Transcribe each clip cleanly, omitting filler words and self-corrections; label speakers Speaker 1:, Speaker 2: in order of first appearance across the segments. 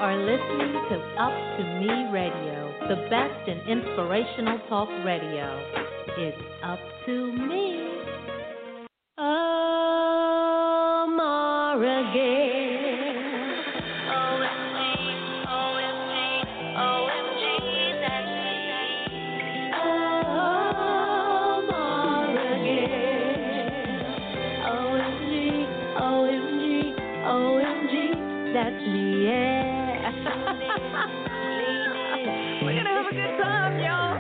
Speaker 1: are listening to Up to Me Radio, the best in inspirational talk radio. It's up to me. Amara Gail. OMG, OMG, OMG, that's me. Amara Gail. OMG, OMG, OMG, that's me, yeah. We're gonna have a good time, y'all.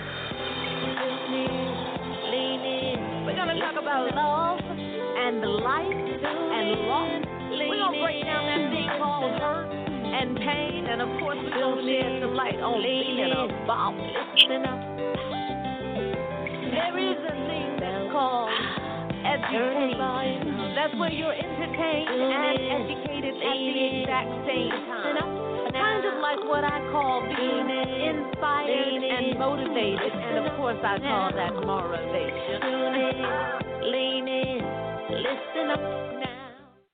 Speaker 1: We're gonna talk about love and life and loss. We're gonna break down that thing called hurt and pain, and of course we're gonna shed some light on being about. Listen up. There is a thing that's called education. That's where you're entertained and educated at the exact same time. Kind of like what I call being inspired and motivated, and of course I call that motivation. Lean in, listen up now.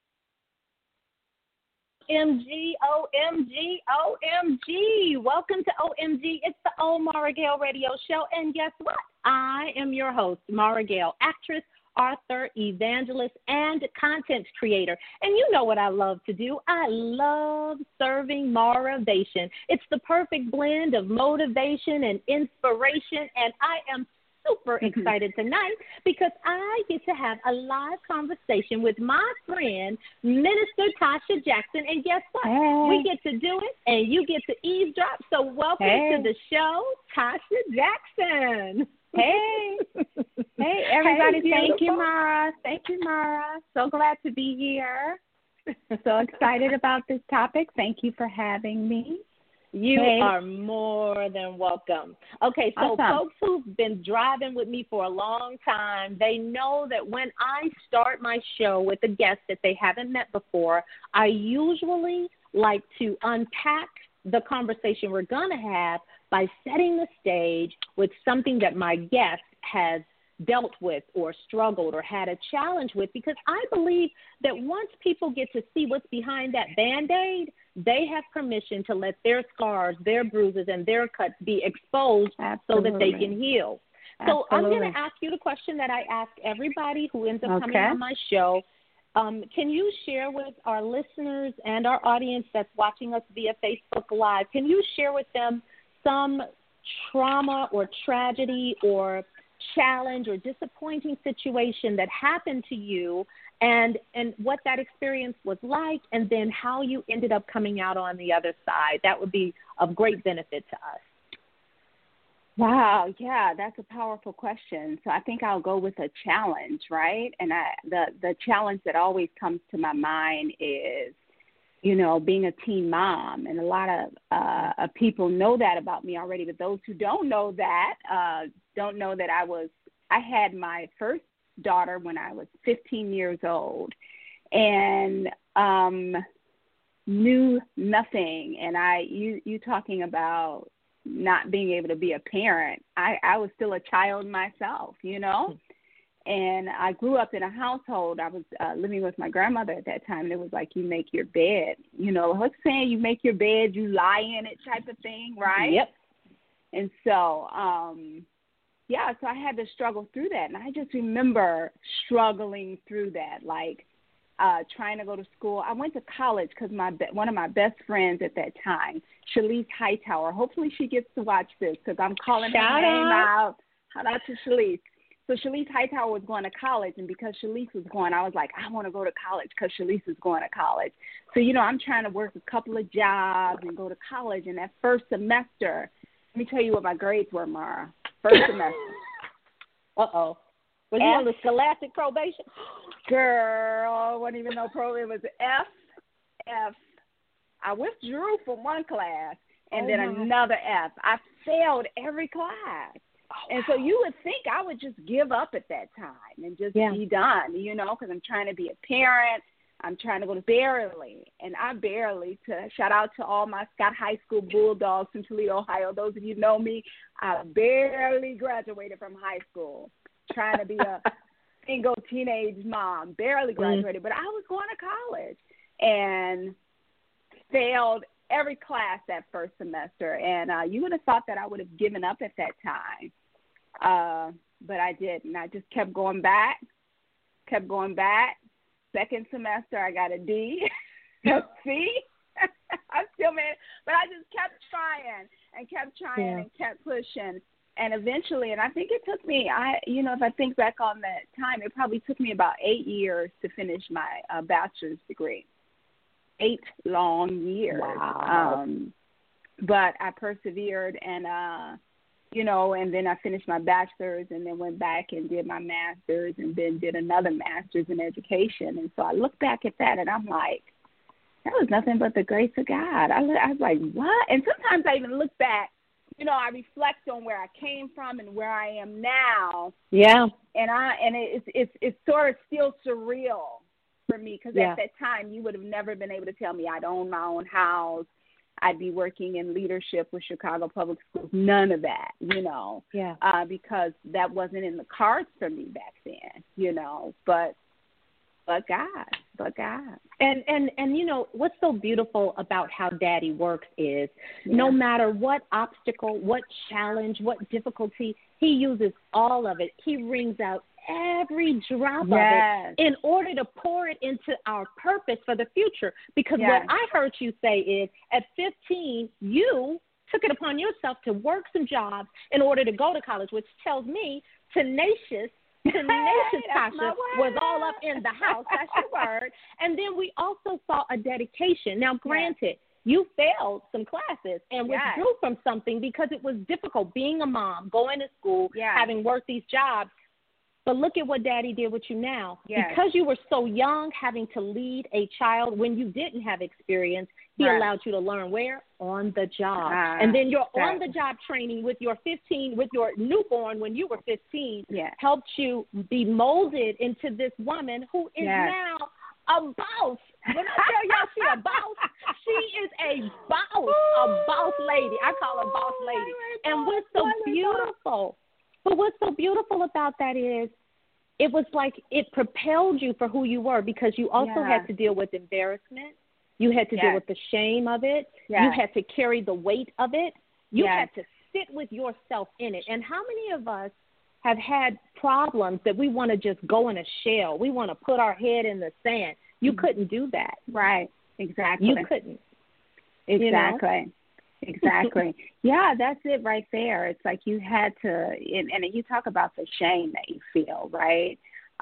Speaker 2: OMG, OMG, OMG. Welcome to OMG. It's the old Mara Gail Radio Show. And guess what? I am your host, Mara Gail, actress, author, evangelist, and content creator. And you know what I love to do. I love serving motivation. It's the perfect blend of motivation and inspiration. And I am super excited tonight because I get to have a live conversation with my friend, Minister Tasha Jackson. And guess what?
Speaker 3: Hey.
Speaker 2: We get to do it, and you get to eavesdrop. So welcome to the show, Tasha Jackson.
Speaker 3: Hey. Hey, everybody.
Speaker 2: Hey,
Speaker 3: thank you, Mara. Thank you, Mara. So glad to be here. So excited about this topic. Thank you for having me.
Speaker 2: You are more than welcome. Okay, so
Speaker 3: awesome.
Speaker 2: Folks who've been driving with me for a long time, they know that when I start my show with a guest that they haven't met before, I usually like to unpack the conversation we're going to have by setting the stage with something that my guest has dealt with or struggled or had a challenge with, because I believe that once people get to see what's behind that Band-Aid, they have permission to let their scars, their bruises, and their cuts be exposed so that they can heal. So I'm going to ask you the question that I ask everybody who ends up coming on my show. Can you share with our listeners and our audience that's watching us via Facebook Live, can you share with them some trauma or tragedy or challenge or disappointing situation that happened to you, and what that experience was like, and then how you ended up coming out on the other side? That would be of great benefit to us.
Speaker 3: Wow, yeah, that's a powerful question. So I think I'll go with a challenge, right? And the challenge that always comes to my mind is, you know, being a teen mom. And a lot of people know that about me already, but those who don't know that I had my first daughter when I was 15 years old, and knew nothing. And you talking about not being able to be a parent, I was still a child myself, you know. And I grew up in a household. I was living with my grandmother at that time, and it was like, you make your bed. You know, what's saying, you make your bed, you lie in it type of thing, right?
Speaker 2: Yep.
Speaker 3: And so, so I had to struggle through that. And I just remember struggling through that, like trying to go to school. I went to college because one of my best friends at that time, Shalise Hightower, hopefully she gets to watch this because I'm calling her name out. Shout out to Shalise. So Shalise Hightower was going to college, and because Shalise was going, I was like, I want to go to college because Shalise is going to college. So, you know, I'm trying to work a couple of jobs and go to college. And that first semester, let me tell you what my grades were, Mara. First semester.
Speaker 2: Uh-oh. Was you on the scholastic probation?
Speaker 3: Girl, wasn't even no program. It was F. I withdrew from one class and then another F. I failed every class. And so you would think I would just give up at that time and just be done, you know, because I'm trying to be a parent. I'm trying to go to barely. And I barely, shout out to all my Scott High School Bulldogs from Toledo, Ohio. Those of you know me, I barely graduated from high school, trying to be a single teenage mom, barely graduated. But I was going to college and failed every class that first semester, and you would have thought that I would have given up at that time, but I didn't. I just kept going back. Second semester, I got a D, a C. I still made it, but I just kept trying and kept pushing. And eventually, and I think it took me, if I think back on that time, it probably took me about 8 years to finish my bachelor's degree. 8 long years.
Speaker 2: Wow.
Speaker 3: But I persevered, and, and then I finished my bachelor's and then went back and did my master's and then did another master's in education. And so I look back at that, and I'm like, that was nothing but the grace of God. I was like, what? And sometimes I even look back, I reflect on where I came from and where I am now.
Speaker 2: Yeah.
Speaker 3: And it's sort of still surreal for me, because
Speaker 2: Yeah.
Speaker 3: at that time you would have never been able to tell me I'd own my own house, I'd be working in leadership with Chicago Public Schools. None of that,
Speaker 2: Yeah.
Speaker 3: Because that wasn't in the cards for me back then, But God.
Speaker 2: And what's so beautiful about how Daddy works is no matter what obstacle, what challenge, what difficulty, he uses all of it. He wrings out every drop of it in order to pour it into our purpose for the future. Because what I heard you say is at 15, you took it upon yourself to work some jobs in order to go to college, which tells me tenacious Tasha was all up in the house. That's your word. And then we also saw a dedication. Now, granted, you failed some classes and withdrew from something because it was difficult being a mom, going to school, having worked these jobs. But look at what Daddy did with you now. Because you were so young, having to lead a child when you didn't have experience, he allowed you to learn where? On the job. And then your on-the-job training with your newborn when you were 15 helped you be molded into this woman who is now a boss. When I tell y'all she a boss, she is a boss lady. I call her boss lady. And what's so beautiful, but what's so beautiful about that is it was like it propelled you for who you were, because you also had to deal with embarrassment. You had to deal with the shame of it. You had to carry the weight of it. You had to sit with yourself in it. And how many of us have had problems that we want to just go in a shell? We want to put our head in the sand. You couldn't do that.
Speaker 3: Right. Exactly.
Speaker 2: You couldn't.
Speaker 3: Exactly. Exactly. Yeah, that's it right there. It's like you had to, and you talk about the shame that you feel, right?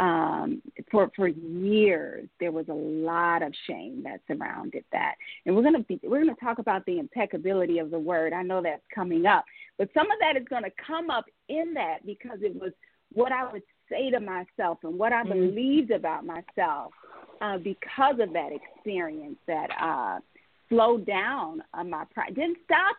Speaker 3: For years, there was a lot of shame that surrounded that, and we're gonna talk about the impeccability of the word. I know that's coming up, but some of that is going to come up in that because it was what I would say to myself and what I believed about myself because of that experience that slowed down my pride. Didn't stop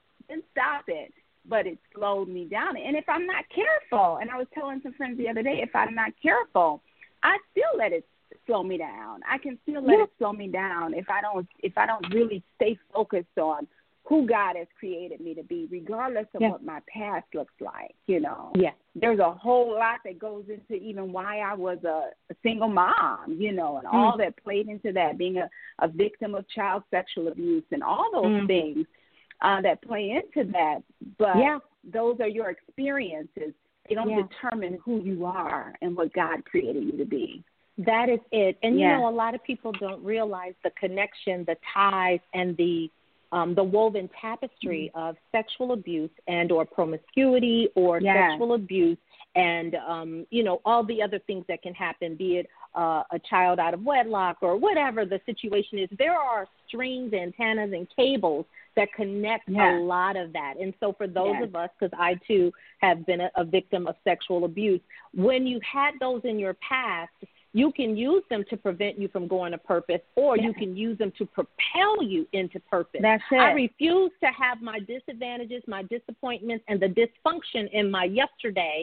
Speaker 3: it, but it slowed me down. And if I'm not careful, and I was telling some friends the other day, if I'm not careful, I still let it slow me down. I can still let it slow me down if I don't really stay focused on who God has created me to be, regardless of what my past looks like, There's a whole lot that goes into even why I was a single mom, and all that played into that, being a victim of child sexual abuse and all those things that play into that. But those are your experiences. They don't determine who you are and what God created you to be.
Speaker 2: That is it. And, a lot of people don't realize the connection, the ties, and the woven tapestry of sexual abuse and or promiscuity or sexual abuse and, all the other things that can happen, be it a child out of wedlock or whatever the situation is. There are strings, antennas, and cables that connect a lot of that. And so for those of us, because I too have been a victim of sexual abuse, when you had those in your past, you can use them to prevent you from going to purpose, or you can use them to propel you into purpose.
Speaker 3: That's it.
Speaker 2: I refuse to have my disadvantages, my disappointments, and the dysfunction in my yesterday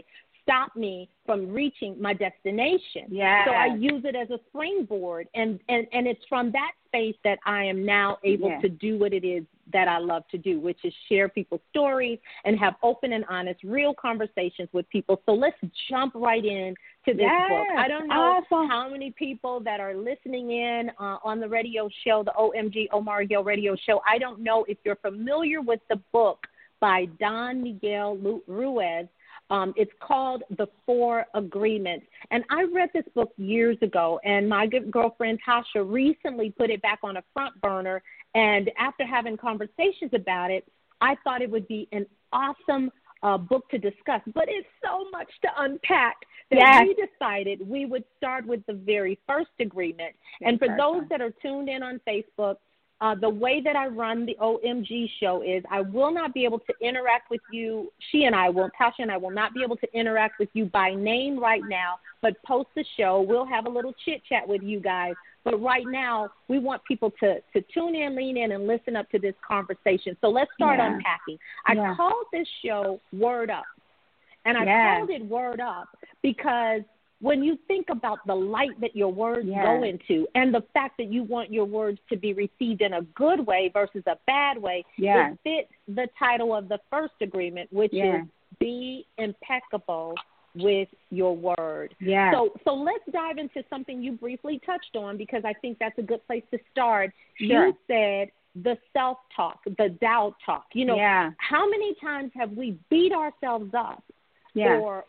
Speaker 2: stop me from reaching my destination.
Speaker 3: Yeah.
Speaker 2: So I use it as a springboard, and it's from that space that I am now able to do what it is that I love to do, which is share people's stories and have open and honest, real conversations with people. So let's jump right in to this book. I don't know how many people that are listening in on the radio show, the OMG Omar Gill radio show. I don't know if you're familiar with the book by Don Miguel Ruiz. It's called The Four Agreements. And I read this book years ago, and my good girlfriend Tasha recently put it back on a front burner. And after having conversations about it, I thought it would be an awesome book to discuss. But it's so much to unpack that we decided we would start with the very first agreement. And for those that are tuned in on Facebook, the way that I run the OMG show is I will not be able to interact with you. Tasha and I will not be able to interact with you by name right now, but post the show. We'll have a little chit chat with you guys. But right now, we want people to tune in, lean in, and listen up to this conversation. So let's start unpacking. I called this show Word Up. And I called it Word Up because when you think about the light that your words go into and the fact that you want your words to be received in a good way versus a bad way, it fits the title of the first agreement, which is be impeccable with your word. So let's dive into something you briefly touched on, because I think that's a good place to start. You said the self-talk, the doubt talk. You know, how many times have we beat ourselves up or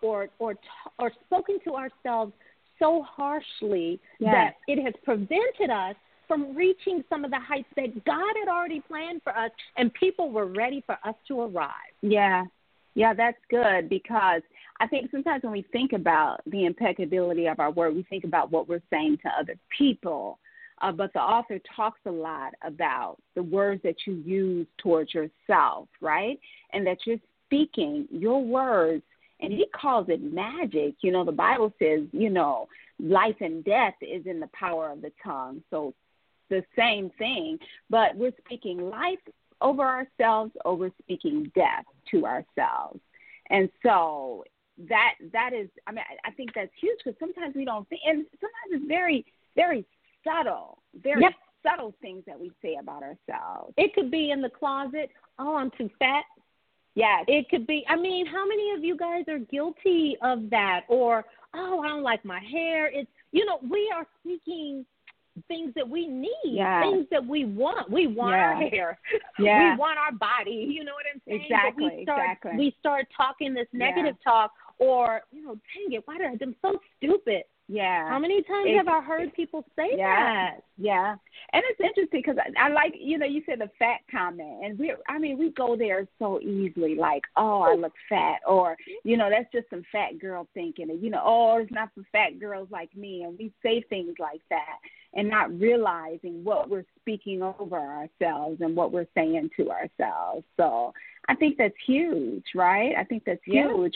Speaker 2: spoken to ourselves so harshly that it has prevented us from reaching some of the heights that God had already planned for us, and people were ready for us to arrive?
Speaker 3: Yeah, that's good, because I think sometimes when we think about the impeccability of our word, we think about what we're saying to other people. But the author talks a lot about the words that you use towards yourself, right? And that you're speaking your words, and he calls it magic. You know, the Bible says, you know, life and death is in the power of the tongue. So the same thing, but we're speaking life over ourselves, or we're speaking death to ourselves. And so that is, I mean, I think that's huge, because sometimes we don't think, and sometimes it's very, very subtle, subtle things that we say about ourselves.
Speaker 2: It could be in the closet, oh, I'm too fat.
Speaker 3: Yes.
Speaker 2: It could be, I mean, how many of you guys are guilty of that? Or, oh, I don't like my hair. It's, you know, we are speaking things that we need, things that we want. We want our hair. We want our body. You know what I'm saying?
Speaker 3: Exactly.
Speaker 2: We start talking this negative talk, or, you know, dang it, why did I do so stupid? How many times have I heard people say that?
Speaker 3: And it's interesting, because I like, you know, you said the fat comment, and we go there so easily, like, oh, I look fat, or, you know, that's just some fat girl thinking, and, you know, oh, it's not for fat girls like me, and we say things like that, and not realizing what we're speaking over ourselves and what we're saying to ourselves. So I think that's huge, right? I think that's huge,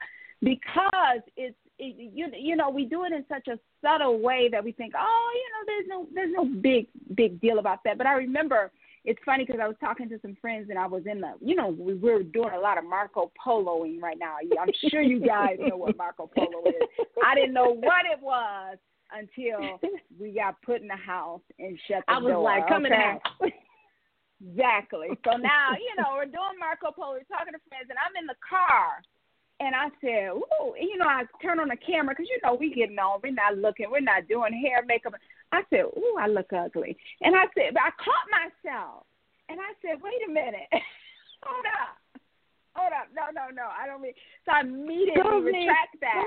Speaker 3: because it's, you know, we do it in such a subtle way that we think, oh, you know, there's no big deal about that. But I remember, it's funny, because I was talking to some friends, and I was in the, you know, we were doing a lot of Marco Poloing right now. I'm sure you guys know what Marco Polo is. I didn't know what it was until we got put in the house and shut the door.
Speaker 2: I was like, come in the house.
Speaker 3: Exactly. So now, you know, we're doing Marco Polo, we're talking to friends, and I'm in the car. And I said, ooh, and, you know, I turn on the camera, because, you know, we getting on. We're not looking. We're not doing hair, makeup. I said, ooh, I look ugly. And I said, but I caught myself. And I said, wait a minute. Hold up. No. I don't mean. So I immediately retract that.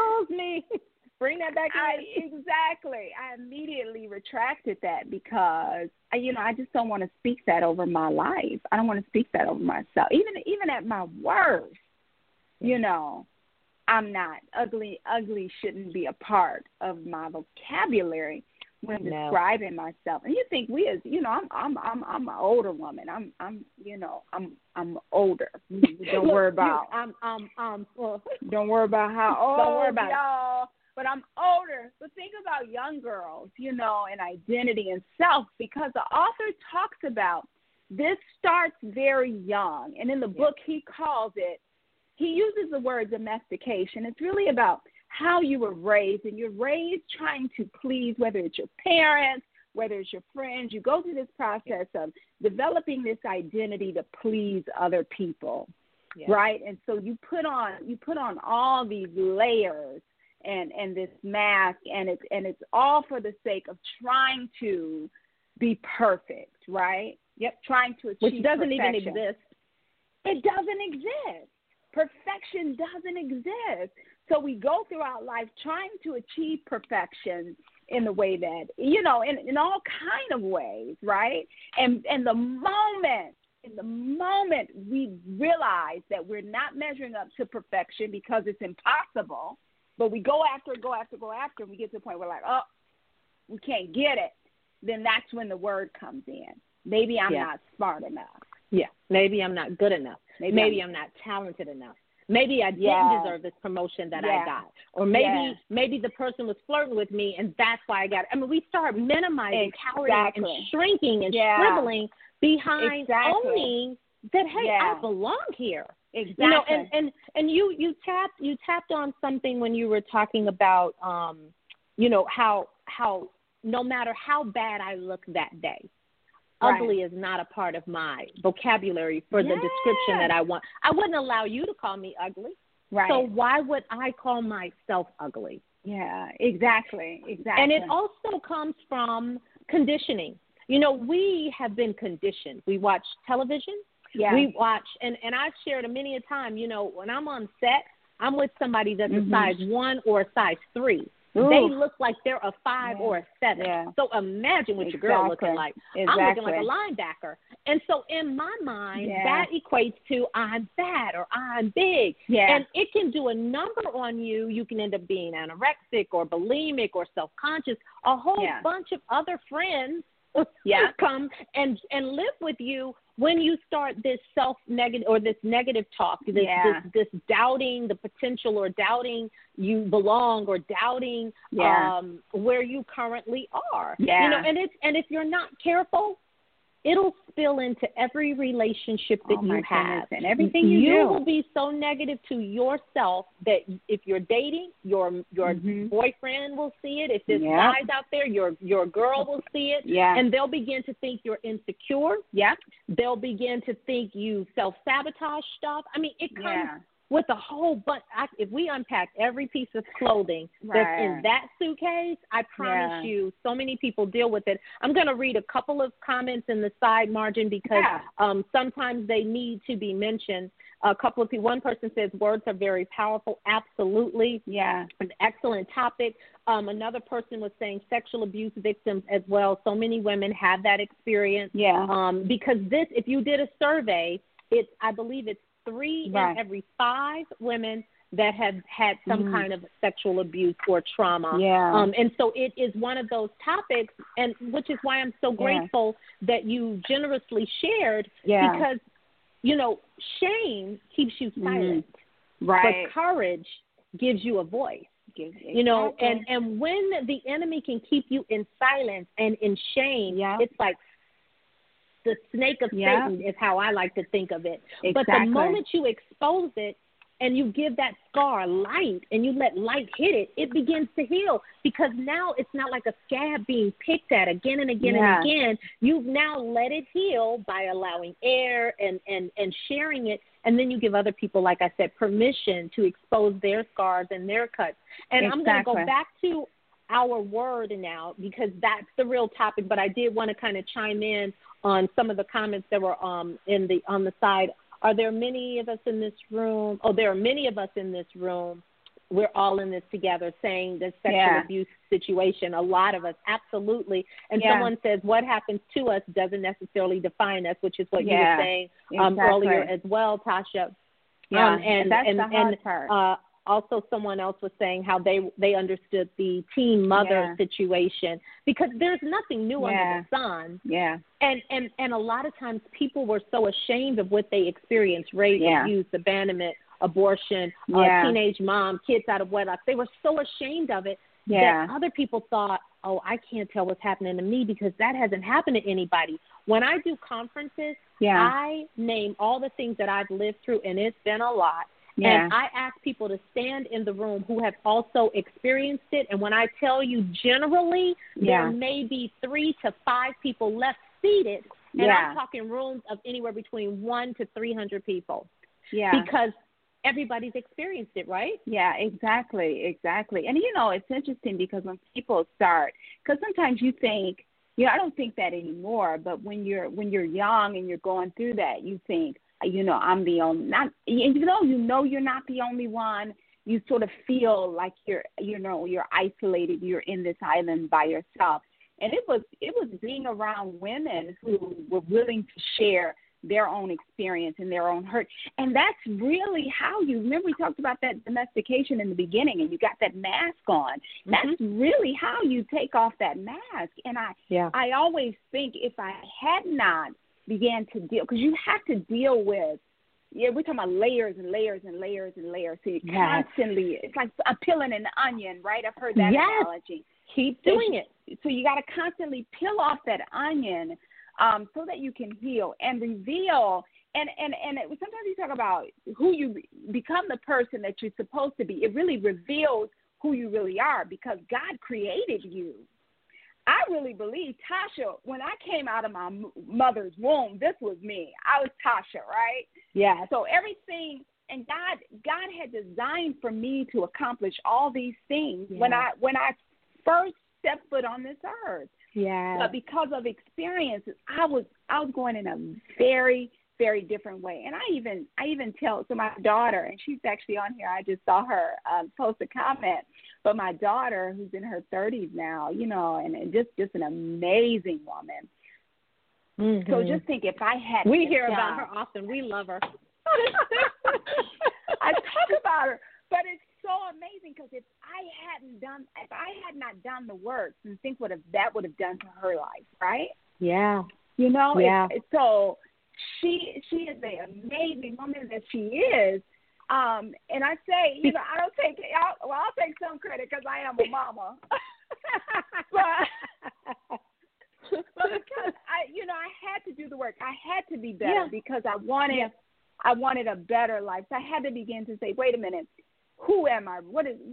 Speaker 2: Bring that back in.
Speaker 3: Exactly. I immediately retracted that, because, you know, I just don't want to speak that over my life. I don't want to speak that over myself. Even at my worst. You know, I'm not ugly. Ugly shouldn't be a part of my vocabulary when describing myself. And you think we, as you know, I'm an older woman. I'm older. Don't worry about. Don't worry about how old.
Speaker 2: Don't worry about
Speaker 3: y'all. But I'm older. But think about young girls, you know, and identity and self, because the author talks about this starts very young, and in the book he calls it he uses the word domestication. It's really about how you were raised, and you're raised trying to please, whether it's your parents, whether it's your friends. You go through this process of developing this identity to please other people, right? And so you put on all these layers and this mask, and it's all for the sake of trying to be perfect, right? Yep, trying to achieve
Speaker 2: which doesn't
Speaker 3: perfection.
Speaker 2: even exist.
Speaker 3: It doesn't exist. Perfection doesn't exist. So we go throughout life trying to achieve perfection in the way that, in all kind of ways, right? And the moment we realize that we're not measuring up to perfection because it's impossible, but we go after, and we get to the point where we're like, oh, we can't get it, then that's when the word comes in. Maybe I'm not smart enough.
Speaker 2: Yeah, maybe I'm not good enough. Maybe I'm not talented enough. Maybe I didn't deserve this promotion that I got. Or maybe the person was flirting with me, and that's why I got it. I mean, we start minimizing, cowering, and shrinking and shriveling behind owning that, hey, I belong here.
Speaker 3: Exactly.
Speaker 2: And you tapped on something when you were talking about, how no matter how bad I look that day, ugly is not a part of my vocabulary for the description that I want. I wouldn't allow you to call me ugly. Right. So why would I call myself ugly?
Speaker 3: Yeah, exactly.
Speaker 2: And it also comes from conditioning. We have been conditioned. We watch television. Yeah. We watch, and I've shared many a time, when I'm on set, I'm with somebody that's a size 1 or a size 3. Ooh. They look like they're a 5 or a 7. Yeah. So imagine what your girl looking like. I'm looking like a linebacker. And so in my mind, that equates to I'm fat or I'm big. Yeah. And it can do a number on you. You can end up being anorexic or bulimic or self-conscious. A whole bunch of other friends come and live with you when you start this self-negative or this negative talk, this doubting the potential or doubting you belong or doubting where you currently are. Yeah. And if you're not careful, it'll spill into every relationship that you have.
Speaker 3: And everything you do.
Speaker 2: You will be so negative to yourself that if you're dating, your boyfriend will see it. If there's guys out there, your girl will see it. Yeah. And they'll begin to think you're insecure. Yeah. They'll begin to think you self-sabotage stuff. I mean, it comes with a whole bunch. If we unpack every piece of clothing that's in that suitcase, I promise you so many people deal with it. I'm going to read a couple of comments in the side margin because sometimes they need to be mentioned. A couple of people, one person says words are very powerful. Absolutely. Yeah. An excellent topic. Another person was saying sexual abuse victims as well. So many women have that experience. Yeah. Because if you did a survey, I believe it's 3 in every 5 women that have had some kind of sexual abuse or trauma. Yeah. And so it is one of those topics, and which is why I'm so grateful that you generously shared because, shame keeps you silent. Right. But courage gives you a voice. And when the enemy can keep you in silence and in shame, it's like the snake of Satan is how I like to think of it. Exactly. But the moment you expose it and you give that scar light and you let light hit it, it begins to heal because now it's not like a scab being picked at again and again and again. You've now let it heal by allowing air and sharing it. And then you give other people, like I said, permission to expose their scars and their cuts. And I'm going to go back to our word now because that's the real topic. But I did want to kind of chime in on some of the comments that were on the side. Are there many of us in this room? Oh, there are many of us in this room. We're all in this together saying the sexual abuse situation. A lot of us, absolutely. And someone says what happens to us doesn't necessarily define us, which is what you were saying earlier as well, Tasha.
Speaker 3: Yeah, and that's the hard part.
Speaker 2: Also, someone else was saying how they understood the teen mother situation because there's nothing new under the sun. Yeah. And a lot of times people were so ashamed of what they experienced, rape, abuse, abandonment, abortion, teenage mom, kids out of wedlock. They were so ashamed of it that other people thought, oh, I can't tell what's happening to me because that hasn't happened to anybody. When I do conferences, I name all the things that I've lived through, and it's been a lot.
Speaker 3: Yeah.
Speaker 2: And I ask people to stand in the room who have also experienced it. And when I tell you generally, there may be 3 to 5 people left seated. And I'm talking rooms of anywhere between 100 to 300 people.
Speaker 3: Yeah.
Speaker 2: Because everybody's experienced it, right?
Speaker 3: Yeah, exactly. And, it's interesting because when people start, because sometimes you think, I don't think that anymore, but when you're young and you're going through that, you think, I'm the only, not, even though you're not the only one, you sort of feel like you're isolated, you're in this island by yourself. And it was being around women who were willing to share their own experience and their own hurt. And that's really how remember we talked about that domestication in the beginning, and you got that mask on. That's really how you take off that mask. And I always think if I had not began to deal, because you have to deal with, we're talking about layers and layers and layers and layers. So you constantly, it's like peeling an onion, right? I've heard that analogy.
Speaker 2: Keep doing it.
Speaker 3: So you got to constantly peel off that onion so that you can heal and reveal. And sometimes you talk about who you become, the person that you're supposed to be. It really reveals who you really are because God created you. I really believe, Tasha, when I came out of my mother's womb, this was me. I was Tasha, right?
Speaker 2: Yeah.
Speaker 3: So everything, and God had designed for me to accomplish all these things when I first stepped foot on this earth.
Speaker 2: Yeah.
Speaker 3: But because of experiences, I was going in a very, very different way. And I even tell, so my daughter, and she's actually on here, I just saw her post a comment, but my daughter, who's in her 30s now, and just an amazing woman. Mm-hmm. So just think if I had
Speaker 2: We hear about her often. We love her.
Speaker 3: I talk about her, but it's so amazing because if I had not done the work, and think that would have done to her life, right?
Speaker 2: Yeah.
Speaker 3: Yeah. So she is an amazing woman that she is. And I say, I don't take, I'll take some credit because I am a mama. but because I had to do the work. I had to be better because I wanted a better life. So I had to begin to say, wait a minute, who am I?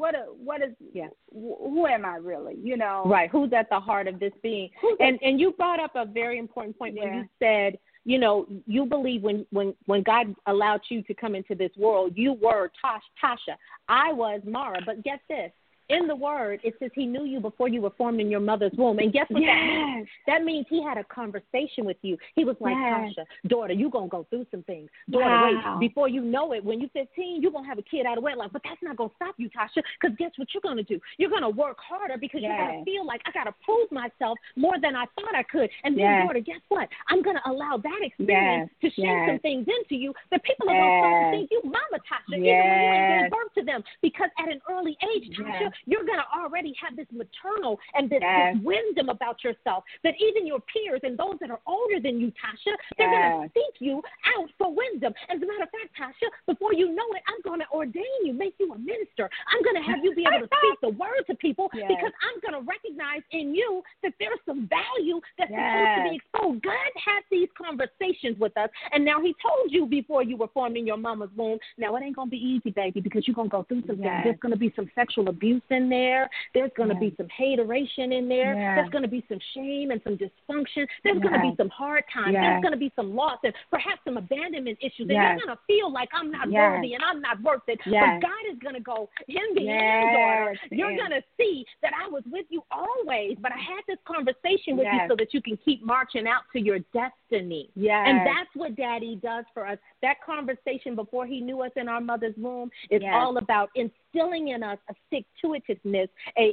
Speaker 3: Who am I really?
Speaker 2: Right. Who's at the heart of this being? And you brought up a very important point when you said, you believe when God allowed you to come into this world, you were Tasha. I was Mara. But guess this. In the word, it says he knew you before you were formed in your mother's womb. And guess what that means? That means he had a conversation with you. He was like, Tasha, daughter, you're going to go through some things. Daughter, wait, before you know it, when you're 15, you're going to have a kid out of wedlock. But that's not going to stop you, Tasha, because guess what you're going to do? You're going to work harder because you're going to feel like I got to prove myself more than I thought I could. And then, daughter, guess what? I'm going to allow that experience to share some things into you that people are going to start to think you Mama Tasha, even when you ain't giving birth to them. Because at an early age, Tasha, you're going to already have this maternal and this wisdom about yourself that even your peers and those that are older than you, Tasha, they're going to seek you out for wisdom. As a matter of fact, Tasha, before you know it, I'm going to ordain you, make you a minister. I'm going to have you be able to speak the word to people because I'm going to recognize in you that there's some value that's supposed to be exposed. God had these conversations with us, and now he told you before you were formed in your mama's womb, now it ain't going to be easy, baby, because you're going to go through some things. There's going to be some sexual abuse in there. There's going to be some hateration in there. There's going to be some shame and some dysfunction. There's going to be some hard times. There's going to be some loss and perhaps some abandonment issues. And you're going to feel like I'm not worthy and I'm not worth it. But God is going to go, in the end, daughter, you're going to see that I was with you always. But I had this conversation with you so that you can keep marching out to your destiny. And that's what Daddy does for us. That conversation before he knew us in our mother's womb is all about instilling in us a stick-to-itiveness,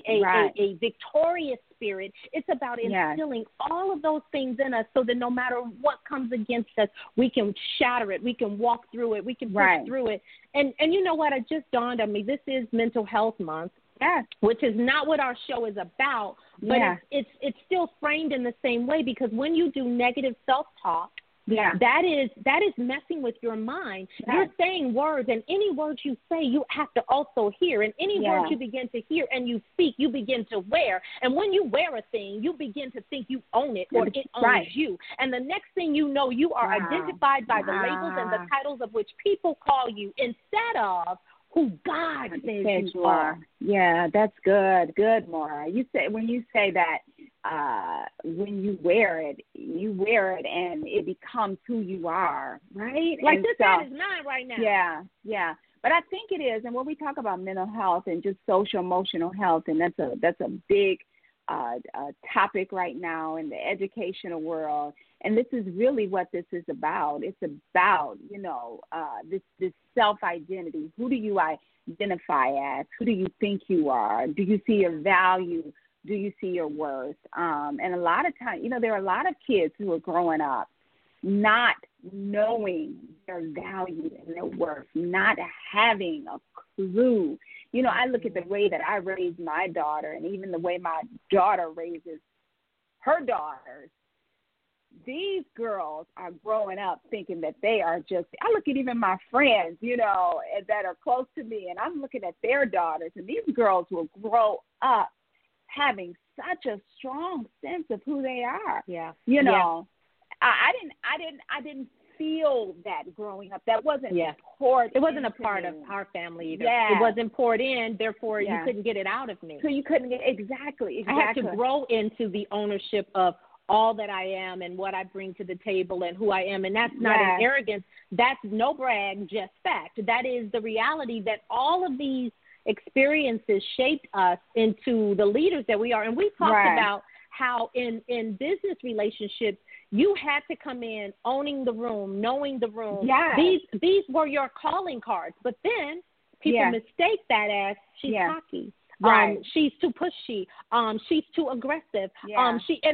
Speaker 2: a victorious spirit. It's about instilling all of those things in us so that no matter what comes against us, we can shatter it, we can walk through it, we can push through it. And you know what? It just dawned on me. This is Mental Health Month. Which is not what our show is about, but it's still framed in the same way because when you do negative self-talk,
Speaker 3: Yeah.
Speaker 2: That is messing with your mind.
Speaker 3: Yeah.
Speaker 2: You're saying words, and any words you say, you have to also hear. And any words you begin to hear and you speak, you begin to wear. And when you wear a thing, you begin to think you own it or it owns you. And the next thing you know, you are identified by the labels and the titles of which people call you instead of who God says you are.
Speaker 3: Yeah, that's good. Good, Maura. When you say that, when you wear it and it becomes who you are, right?
Speaker 2: Like
Speaker 3: and
Speaker 2: this hat is mine right now.
Speaker 3: Yeah, yeah. But I think it is. And when we talk about mental health and just social emotional health, and that's a big topic right now in the educational world. And this is really what this is about. It's about, this self-identity. Who do you identify as? Who do you think you are? Do you see your value? Do you see your worth? And a lot of times, there are a lot of kids who are growing up not knowing their value and their worth, not having a clue. I look at the way that I raise my daughter and even the way my daughter raises her daughters. These girls are growing up thinking that they are I look at even my friends, that are close to me, and I'm looking at their daughters, and these girls will grow up having such a strong sense of who they are.
Speaker 2: Yeah.
Speaker 3: I didn't feel that growing up. That wasn't poured.
Speaker 2: It wasn't a part of our family either.
Speaker 3: Yeah.
Speaker 2: It wasn't poured in, therefore you couldn't get it out of me.
Speaker 3: So you couldn't get exactly.
Speaker 2: I had to grow into the ownership of all that I am and what I bring to the table and who I am. And that's not an arrogance. That's no brag, just fact. That is the reality that all of these experiences shaped us into the leaders that we are. And we talked about how in business relationships, you had to come in owning the room, knowing the room.
Speaker 3: Yes.
Speaker 2: These were your calling cards. But then people mistake that as she's cocky.
Speaker 3: Right.
Speaker 2: She's too pushy. She's too aggressive.
Speaker 3: Yeah.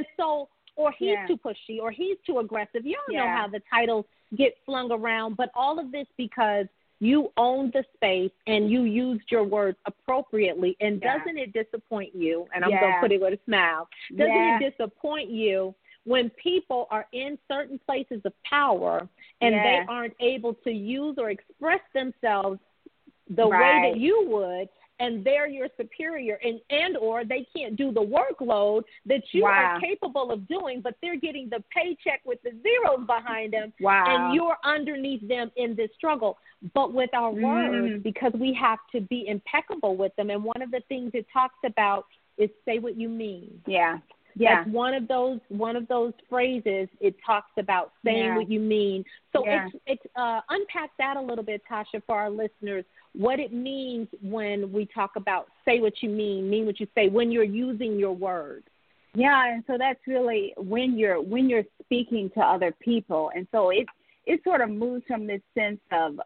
Speaker 2: Or he's too pushy, or he's too aggressive. You don't know how the titles get flung around, but all of this because you owned the space and you used your words appropriately. And doesn't it disappoint you? And I'm going to put it with a smile. Doesn't it disappoint you when people are in certain places of power and they aren't able to use or express themselves the way that you would? And they're your superior, and or they can't do the workload that you are capable of doing, but they're getting the paycheck with the zeros behind them, and you're underneath them in this struggle. But with our words, because we have to be impeccable with them, and one of the things it talks about is say what you mean.
Speaker 3: Yeah.
Speaker 2: That's one of those phrases. It talks about saying what you mean. So it's unpack that a little bit, Tasha, for our listeners. What it means when we talk about say what you mean what you say, when you're using your words.
Speaker 3: Yeah, and so that's really when you're speaking to other people, and so it sort of moves from this sense of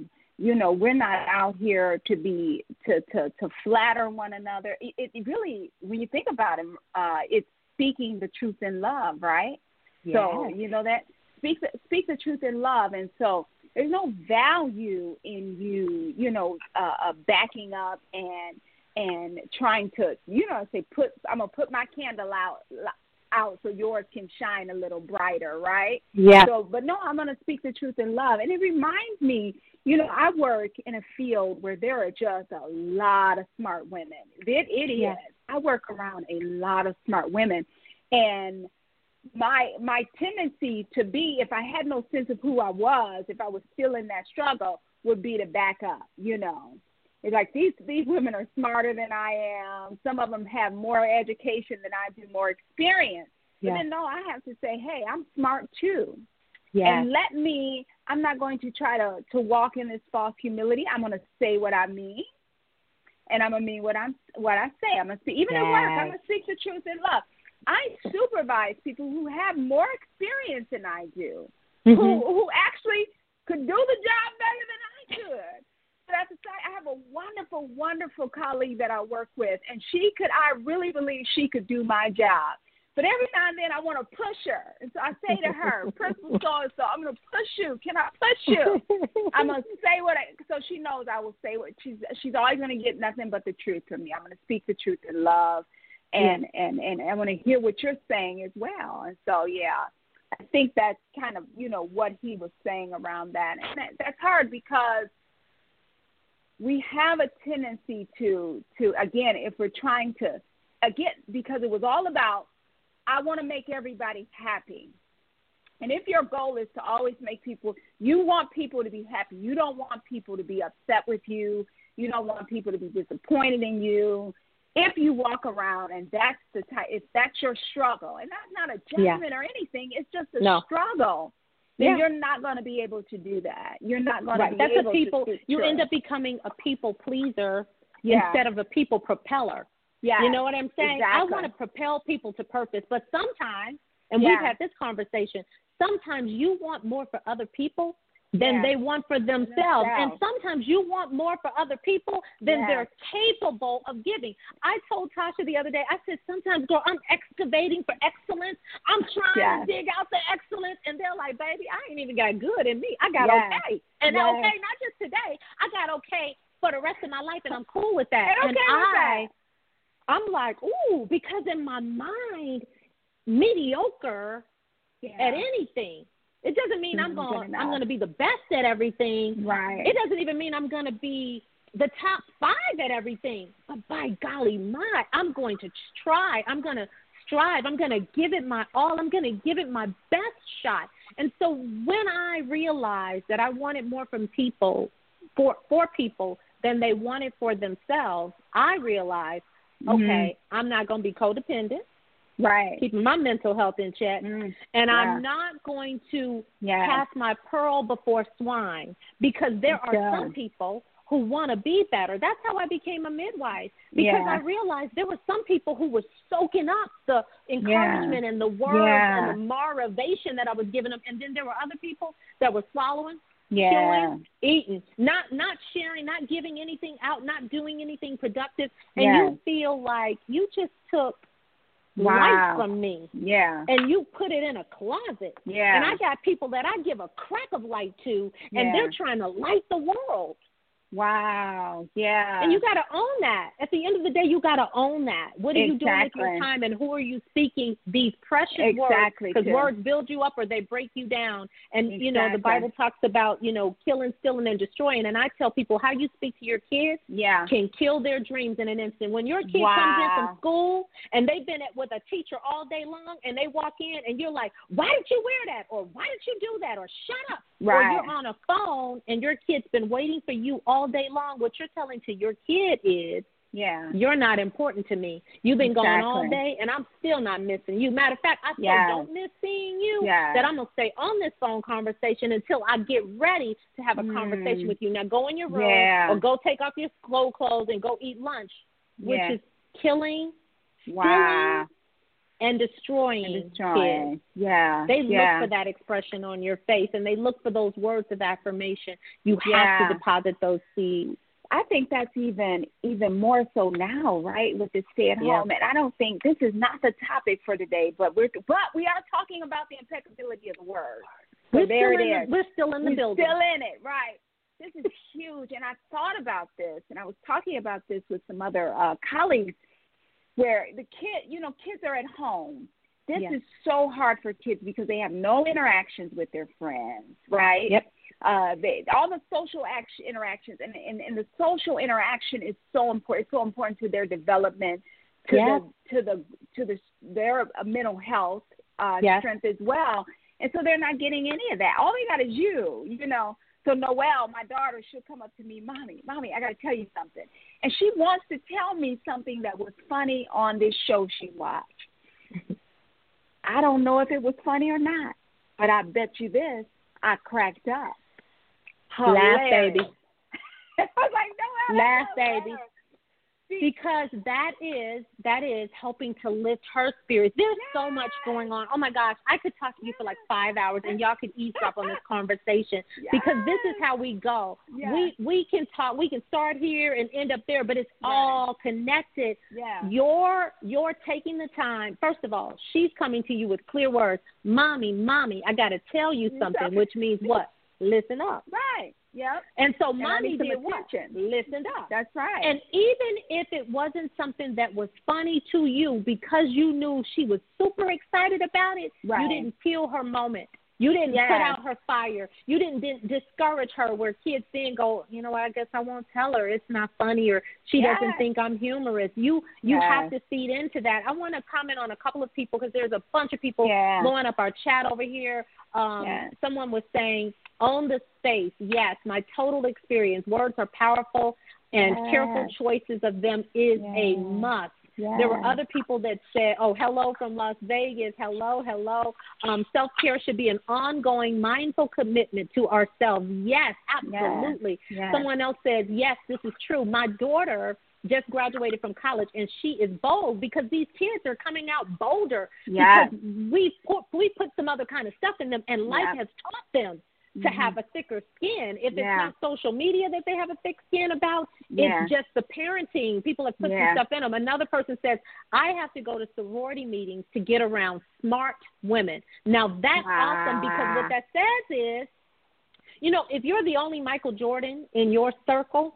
Speaker 3: we're not out here to flatter one another. It really, when you think about it, it's speaking the truth in love, right?
Speaker 2: Yes.
Speaker 3: So that speak the truth in love, and so there's no value in you, backing up and trying to, say I'm gonna put my candle out so yours can shine a little brighter, right?
Speaker 2: Yeah.
Speaker 3: So, but no, I'm gonna speak the truth in love, and it reminds me, I work in a field where there are just a lot of smart women. It is. I work around a lot of smart women, and my tendency to be, if I had no sense of who I was, if I was still in that struggle, would be to back up, It's like these women are smarter than I am. Some of them have more education than I do, more experience. But then, no, I have to say, hey, I'm smart too. Yeah. And I'm not going to try to walk in this false humility. I'm going to say what I mean. And I'm going to mean what I say. I'm going to speak, even at work, I'm going to speak the truth in love. I supervise people who have more experience than I do, who actually could do the job better than I could. But at the side, I have a wonderful, wonderful colleague that I work with, and I really believe she could do my job. But every now and then I want to push her. And so I say to her, Principal so-and-so, I'm going to push you. Can I push you? I'm going to say so she knows I will say what she's always going to get nothing but the truth from me. I'm going to speak the truth in love. And I want to hear what you're saying as well. And so, think that's kind of, what he was saying around that. And that's hard because we have a tendency to again, if we're trying to, again, because it was all about, I want to make everybody happy. And if your goal is to always make people, you want people to be happy. You don't want people to be upset with you. You don't want people to be disappointed in you. If you walk around and that's the type, if that's your struggle, and that's not a judgment or anything, it's just a struggle, then you're not going to be able to do that. You're not going to be
Speaker 2: that's
Speaker 3: able to.
Speaker 2: You end up becoming a people pleaser instead of a people propeller.
Speaker 3: Yeah.
Speaker 2: You know what I'm saying?
Speaker 3: Exactly.
Speaker 2: I want to propel people to purpose, but sometimes, and we've had this conversation, sometimes you want more for other people than they want for themselves. And sometimes you want more for other people than they're capable of giving. I told Tasha the other day, I said, sometimes, girl, I'm excavating for excellence. I'm trying to dig out the excellence. And they're like, baby, I ain't even got good in me. I got okay. And okay, not just today. I got okay for the rest of my life, and I'm cool with that. And I'm like, ooh, because in my mind, mediocre at anything. It doesn't mean I'm going to be the best at everything.
Speaker 3: Right.
Speaker 2: It doesn't even mean I'm going to be the top 5 at everything. But by golly, I'm going to try. I'm going to strive. I'm going to give it my all. I'm going to give it my best shot. And so when I realized that I wanted more from people, for people than they wanted for themselves, I realized, okay, I'm not going to be codependent.
Speaker 3: Right.
Speaker 2: Keeping my mental health in check. And I'm not going to pass my pearl before swine, because there are some people who want to be better. That's how I became a midwife, because I realized there were some people who were soaking up the encouragement and the words and the motivation that I was giving them. And then there were other people that were swallowing, killing, eating, not sharing, not giving anything out, not doing anything productive. And you feel like you just took light from me. And you put it in a closet. And I got people that I give a crack of light to, and they're trying to light the world.
Speaker 3: Wow. Yeah.
Speaker 2: And you got to own that. At the end of the day, you got to own that. What are you doing with your time, and who are you speaking these precious words? Because words build you up or they break you down. And, you know, the Bible talks about, you know, killing, stealing, and destroying. And I tell people, how you speak to your kids can kill their dreams in an instant. When your kid comes in from school and they've been with a teacher all day long, and they walk in and you're like, why did you wear that? Or why did you do that? Or shut up. Or you're on a phone and your kid's been waiting for you all day long. What you're telling to your kid is, you're not important to me. You've been gone all day, and I'm still not missing you. Matter of fact, I still don't miss seeing you, that I'm going to stay on this phone conversation until I get ready to have a conversation with you. Now go in your room or go take off your school clothes and go eat lunch, which is killing, stealing, and destroying kids. They look for that expression on your face, and they look for those words of affirmation. You have to deposit those seeds.
Speaker 3: I think that's even more so now, right, with the stay-at-home. And I don't think this is not the topic for today, but we are talking about the impeccability of the word. So there it is.
Speaker 2: We're still in the building.
Speaker 3: Still in it, right. This is huge, and I thought about this, and I was talking about this with some other colleagues, where the kids are at home. This is so hard for kids because they have no interactions with their friends, right? All the social interactions, and the social interaction is so important. It's so important to their development, to their mental health strength as well. And so they're not getting any of that. All they got is you know. So Noelle, my daughter, she'll come up to me, Mommy, I got to tell you something. And she wants to tell me something that was funny on this show she watched. I don't know if it was funny or not, but I bet you this, I cracked up.
Speaker 2: Laugh, baby.
Speaker 3: I was like, Noelle.
Speaker 2: Laugh, baby. Because that is helping to lift her spirits. There's so much going on. Oh, my gosh. I could talk to you for like 5 hours, and y'all could eavesdrop on this conversation, because this is how we go. We can talk. We can start here and end up there, but it's all connected. You're taking the time. First of all, she's coming to you with clear words. Mommy, I got to tell you something, which means what? Listen up.
Speaker 3: Right. Yep.
Speaker 2: And so
Speaker 3: And I
Speaker 2: mommy
Speaker 3: need some
Speaker 2: did what?
Speaker 3: attention.
Speaker 2: Listened up.
Speaker 3: That's right.
Speaker 2: And even if it wasn't something that was funny to you, because you knew she was super excited about it,
Speaker 3: Right.
Speaker 2: you didn't kill her moment. You didn't
Speaker 3: Yes.
Speaker 2: put out her fire. You didn't discourage her where kids then go, you know what, I guess I won't tell her. It's not funny, or she
Speaker 3: Yes.
Speaker 2: doesn't think I'm humorous. You
Speaker 3: Yes.
Speaker 2: have to feed into that. I want to comment on a couple of people because there's a bunch of people
Speaker 3: Yeah.
Speaker 2: blowing up our chat over here.
Speaker 3: Yes.
Speaker 2: Someone was saying, own the space. Yes, my total experience. Words are powerful, and
Speaker 3: Yes.
Speaker 2: careful choices of them is a must.
Speaker 3: Yes.
Speaker 2: There were other people that said, oh, hello from Las Vegas. Hello, hello. Self-care should be an ongoing, mindful commitment to ourselves. Yes, absolutely.
Speaker 3: Yes.
Speaker 2: Someone else says, yes, this is true. My daughter just graduated from college, and she is bold because these kids are coming out bolder
Speaker 3: Yes.
Speaker 2: because we put some other kind of stuff in them, and life has taught them to have a thicker skin. If it's not social media that they have a thick skin about, it's just the parenting. People have put some stuff in them. Another person says, I have to go to sorority meetings to get around smart women. Now, that's awesome, because what that says is, you know, if you're the only Michael Jordan in your circle,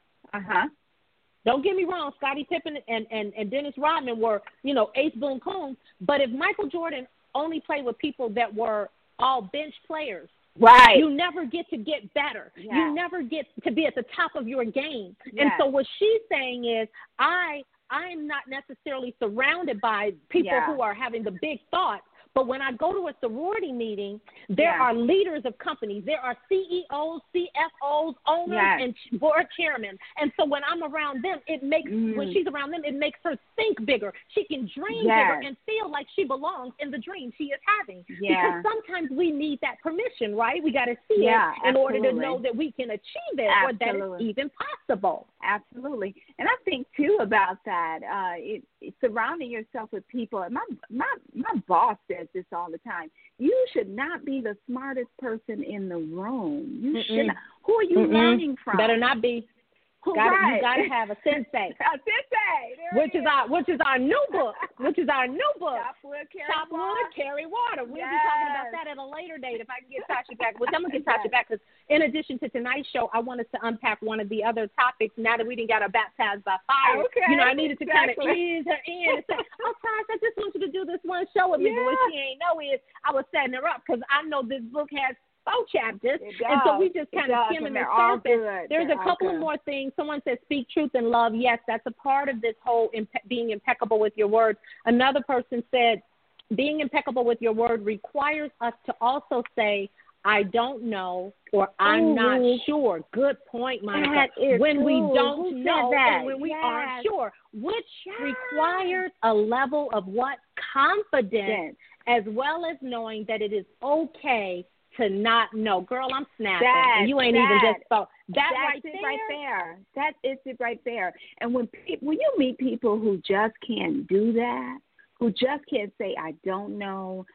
Speaker 2: don't get me wrong, Scottie Pippen and Dennis Rodman were, you know, ace boom coon, but if Michael Jordan only played with people that were all bench players,
Speaker 3: right,
Speaker 2: you never get to get better.
Speaker 3: Yeah.
Speaker 2: You never get to be at the top of your game.
Speaker 3: Yeah.
Speaker 2: And so what she's saying is, I'm not necessarily surrounded by people who are having the big thoughts. But when I go to a sorority meeting, there are leaders of companies. There are CEOs, CFOs, owners, and board chairmen. And so when I'm around them, it makes, when she's around them, it makes her think bigger. She can dream bigger and feel like she belongs in the dream she is having.
Speaker 3: Yeah.
Speaker 2: Because sometimes we need that permission, right? We got to see it in order to know that we can achieve it or that it's even possible.
Speaker 3: Absolutely. And I think, too, about that, surrounding yourself with people. And my boss says this all the time. You should not be the smartest person in the room. You should not. Who are you learning from?
Speaker 2: Better not be. You got to have a sensei.
Speaker 3: A sensei.
Speaker 2: Which is our new book. Chop
Speaker 3: wood,
Speaker 2: carry water. We'll be talking about that at a later date if I can get Tasha back. Which I'm going to get Tasha back, because in addition to tonight's show, I wanted to unpack one of the other topics now that we didn't got her baptized by fire.
Speaker 3: Okay,
Speaker 2: you know, I needed to kind of ease her in and say, oh, Tasha, I just want you to do this one show with me. But what she ain't know is I was setting her up, because I know this book has 4 chapters, and so we just kind of skimming the surface. There's a couple of more things. Someone says, speak truth and love. Yes, that's a part of this whole being impeccable with your words. Another person said, being impeccable with your word requires us to also say, I don't know, or I'm not sure. Good point, Monica. When we don't know and when we aren't sure, which requires a level of what? Confidence, as well as knowing that it is okay to not know. Girl, I'm snapping. And you ain't even just thought. That's it right there.
Speaker 3: That is it right there. And when you meet people who just can't do that, who just can't say, I don't know,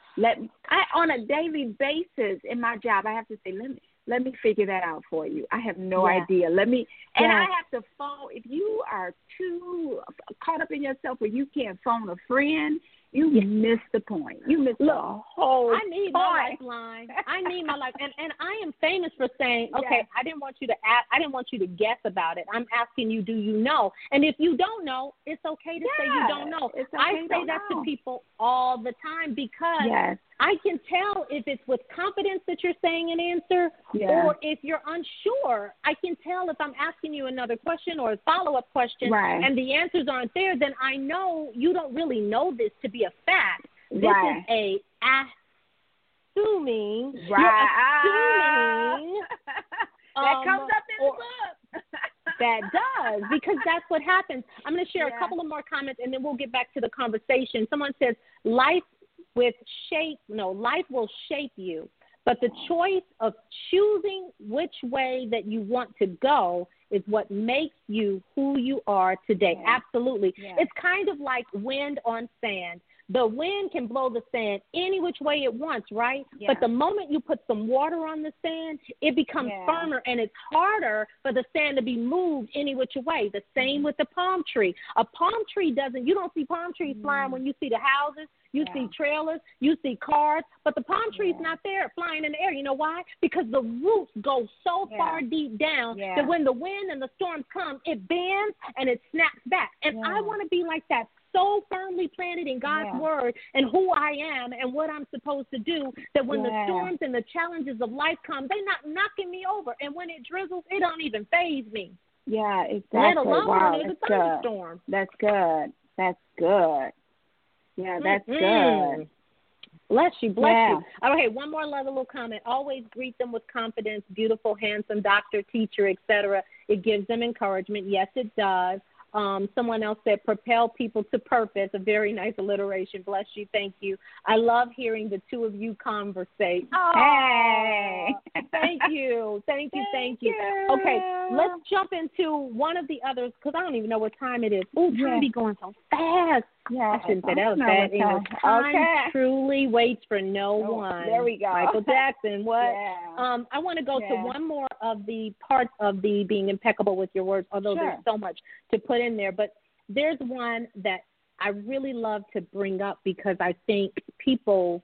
Speaker 3: on a daily basis in my job, I have to say, let me figure that out for you. I have no idea. And I have to phone. If you are too caught up in yourself where you can't phone a friend, you missed the point. You missed the whole
Speaker 2: I need my lifeline. I need my life. And I am famous for saying, okay, I didn't want you to ask, I didn't want you to guess about it. I'm asking you, do you know? And if you don't know, it's okay to say you don't know. I say that to people all the time, because I can tell if it's with confidence that you're saying an answer, or if you're unsure. I can tell if I'm asking you another question or a follow-up question, and the answers aren't there, then I know you don't really know this to be a fact. This is a assuming. You're assuming.
Speaker 3: That comes up in the book.
Speaker 2: That does, because that's what happens. I'm going to share a couple of more comments, and then we'll get back to the conversation. Someone says, life will shape you, but the choice of choosing which way that you want to go is what makes you who you are today. Absolutely. It's kind of like wind on sand. the wind can blow the sand any which way it wants, right?
Speaker 3: Yeah.
Speaker 2: But the moment you put some water on the sand, it becomes firmer, and it's harder for the sand to be moved any which way. The same with the palm tree. A palm tree you don't see palm trees flying when you see the houses. You see trailers, you see cars, but the palm tree's not there flying in the air. You know why? Because the roots go so far deep down that when the wind and the storms come, it bends and it snaps back. And I want to be like that, so firmly planted in God's word and who I am and what I'm supposed to do, that when the storms and the challenges of life come, they're not knocking me over. And when it drizzles, it don't even faze me.
Speaker 3: Yeah, exactly.
Speaker 2: Let alone
Speaker 3: wow,
Speaker 2: when there's a thunderstorm.
Speaker 3: That's good. That's good. Yeah, that's good.
Speaker 2: Bless you, bless you. Okay, one more little comment. Always greet them with confidence, beautiful, handsome, doctor, teacher, etc. It gives them encouragement. Yes, it does. Someone else said, propel people to purpose. A very nice alliteration. Bless you. Thank you. I love hearing the two of you conversate. Oh,
Speaker 3: hey.
Speaker 2: Thank you. Thank you. Thank you. Okay, let's jump into one of the others, because I don't even know what time it is. Oh, time be going so fast. I shouldn't say that was bad English. Time truly waits for no one.
Speaker 3: There we go.
Speaker 2: Michael Jackson. What? I want to go to one more of the parts of the being impeccable with your words, although there's so much to put in there. But there's one that I really love to bring up because I think people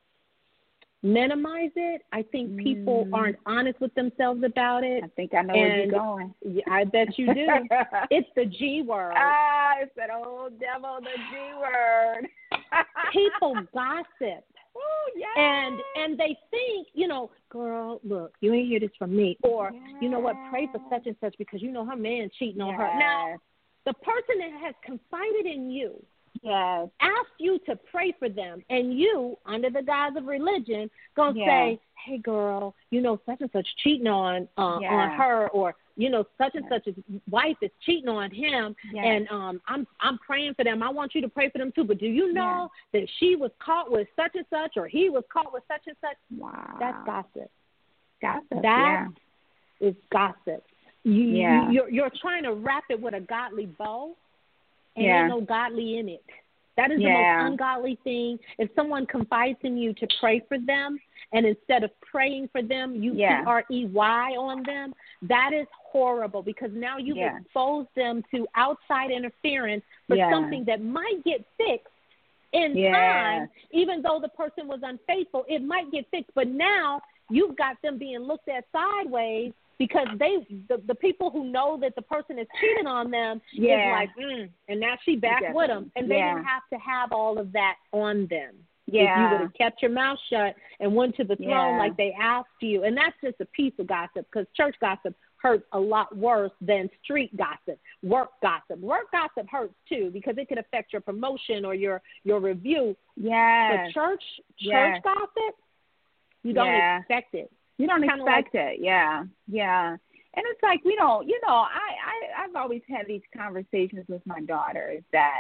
Speaker 2: minimize it. I think people aren't honest with themselves about it.
Speaker 3: I think I know where you're going.
Speaker 2: I bet you do. It's the G word.
Speaker 3: It's that old devil, the G word.
Speaker 2: People gossip.
Speaker 3: Oh, yeah.
Speaker 2: And they think, girl, look, you ain't hear this from me. Or, you know what, pray for such and such because you know her man cheating on her. Now, the person that has confided in you, ask you to pray for them, and you, under the guise of religion, gonna say, "Hey, girl, such and such cheating on her, or such and such's wife is cheating on him, and I'm praying for them. I want you to pray for them too. But do you know that she was caught with such and such, or he was caught with such and such?"
Speaker 3: Wow,
Speaker 2: that's gossip.
Speaker 3: Gossip.
Speaker 2: That is gossip. You're trying to wrap it with a godly bow. And ain't no godly in it. That is the most ungodly thing. If someone confides in you to pray for them, and instead of praying for them, you PREY on them, that is horrible, because now you've exposed them to outside interference for something that might get fixed in time. Even though the person was unfaithful, it might get fixed. But now you've got them being looked at sideways, because the people who know that the person is cheating on them is like, and now she back with them. And they didn't have to have all of that on them. If you would have kept your mouth shut and went to the throne like they asked you. And that's just a piece of gossip, because church gossip hurts a lot worse than street gossip, work gossip. Work gossip hurts too, because it can affect your promotion or your review. But church gossip, you don't expect it.
Speaker 3: You don't expect it, And it's like, we don't, I've always had these conversations with my daughters that,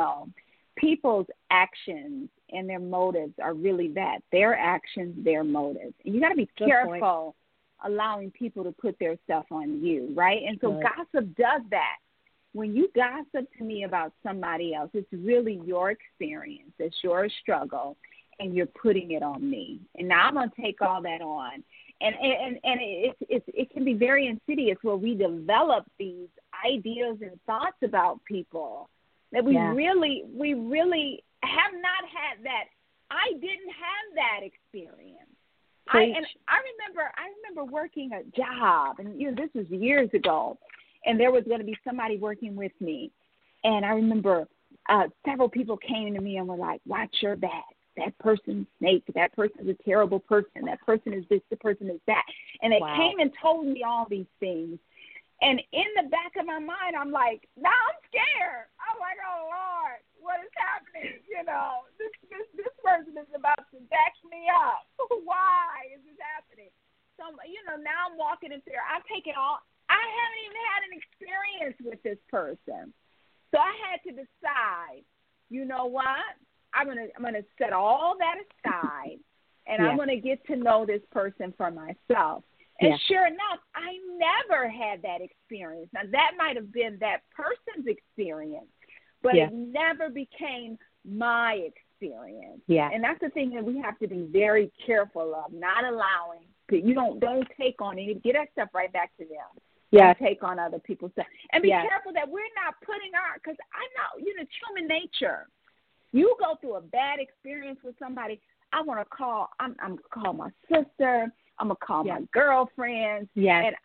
Speaker 3: people's actions and their motives are really that. Their actions, their motives. And you got to be careful allowing people to put their stuff on you, right? And so gossip does that. When you gossip to me about somebody else, it's really your experience. It's your struggle, and you're putting it on me. And now I'm going to take all that on. And it can be very insidious, where we develop these ideas and thoughts about people that we really have not had that. I didn't have that experience. I remember working a job, and this was years ago, and there was going to be somebody working with me, and I remember several people came to me and were like, "Watch your back. That person's snake. That person's a terrible person. That person is this. The person is that." And they came and told me all these things. And in the back of my mind, I'm like, now I'm scared. I'm like, oh, Lord, what is happening? This person is about to back me up. Why is this happening? So, now I'm walking in fear. I'm taking all. I haven't even had an experience with this person. So I had to decide, you know what? I'm gonna set all that aside, and I'm gonna get to know this person for myself. And sure enough, I never had that experience. Now, that might have been that person's experience, but it never became my experience.
Speaker 2: Yeah.
Speaker 3: And that's the thing that we have to be very careful of, not allowing. You don't take on any, get that stuff right back to them.
Speaker 2: Yes.
Speaker 3: Don't take on other people's stuff. And be
Speaker 2: Yes.
Speaker 3: careful that we're not putting because I know, it's human nature. You go through a bad experience with somebody, I'm going to call my sister, I'm going to call my girlfriends.
Speaker 2: Yes.
Speaker 3: And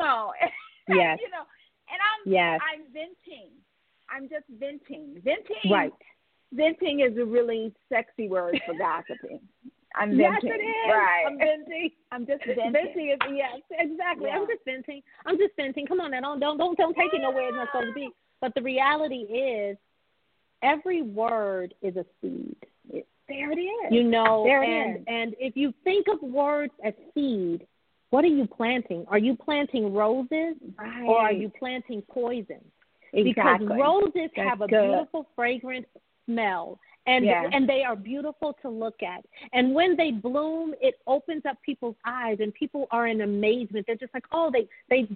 Speaker 2: Yes.
Speaker 3: And I'm venting. I'm just venting. Venting.
Speaker 2: Right.
Speaker 3: Venting is a really sexy word for gossiping. I'm venting.
Speaker 2: Yes, it is.
Speaker 3: Right.
Speaker 2: I'm venting.
Speaker 3: I'm just venting.
Speaker 2: Venting is, yes, exactly.
Speaker 3: Yeah.
Speaker 2: I'm just venting. Come on now, don't take it nowhere it's not supposed to be. But the reality is, every word is a seed.
Speaker 3: There it is.
Speaker 2: There it is. And if you think of words as seed, what are you planting? Are you planting roses,
Speaker 3: right,
Speaker 2: or are you planting poison?
Speaker 3: Exactly.
Speaker 2: Because roses have a
Speaker 3: good.
Speaker 2: beautiful, fragrant smell, and they are beautiful to look at. And when they bloom, it opens up people's eyes, and people are in amazement. They're just like, oh, they look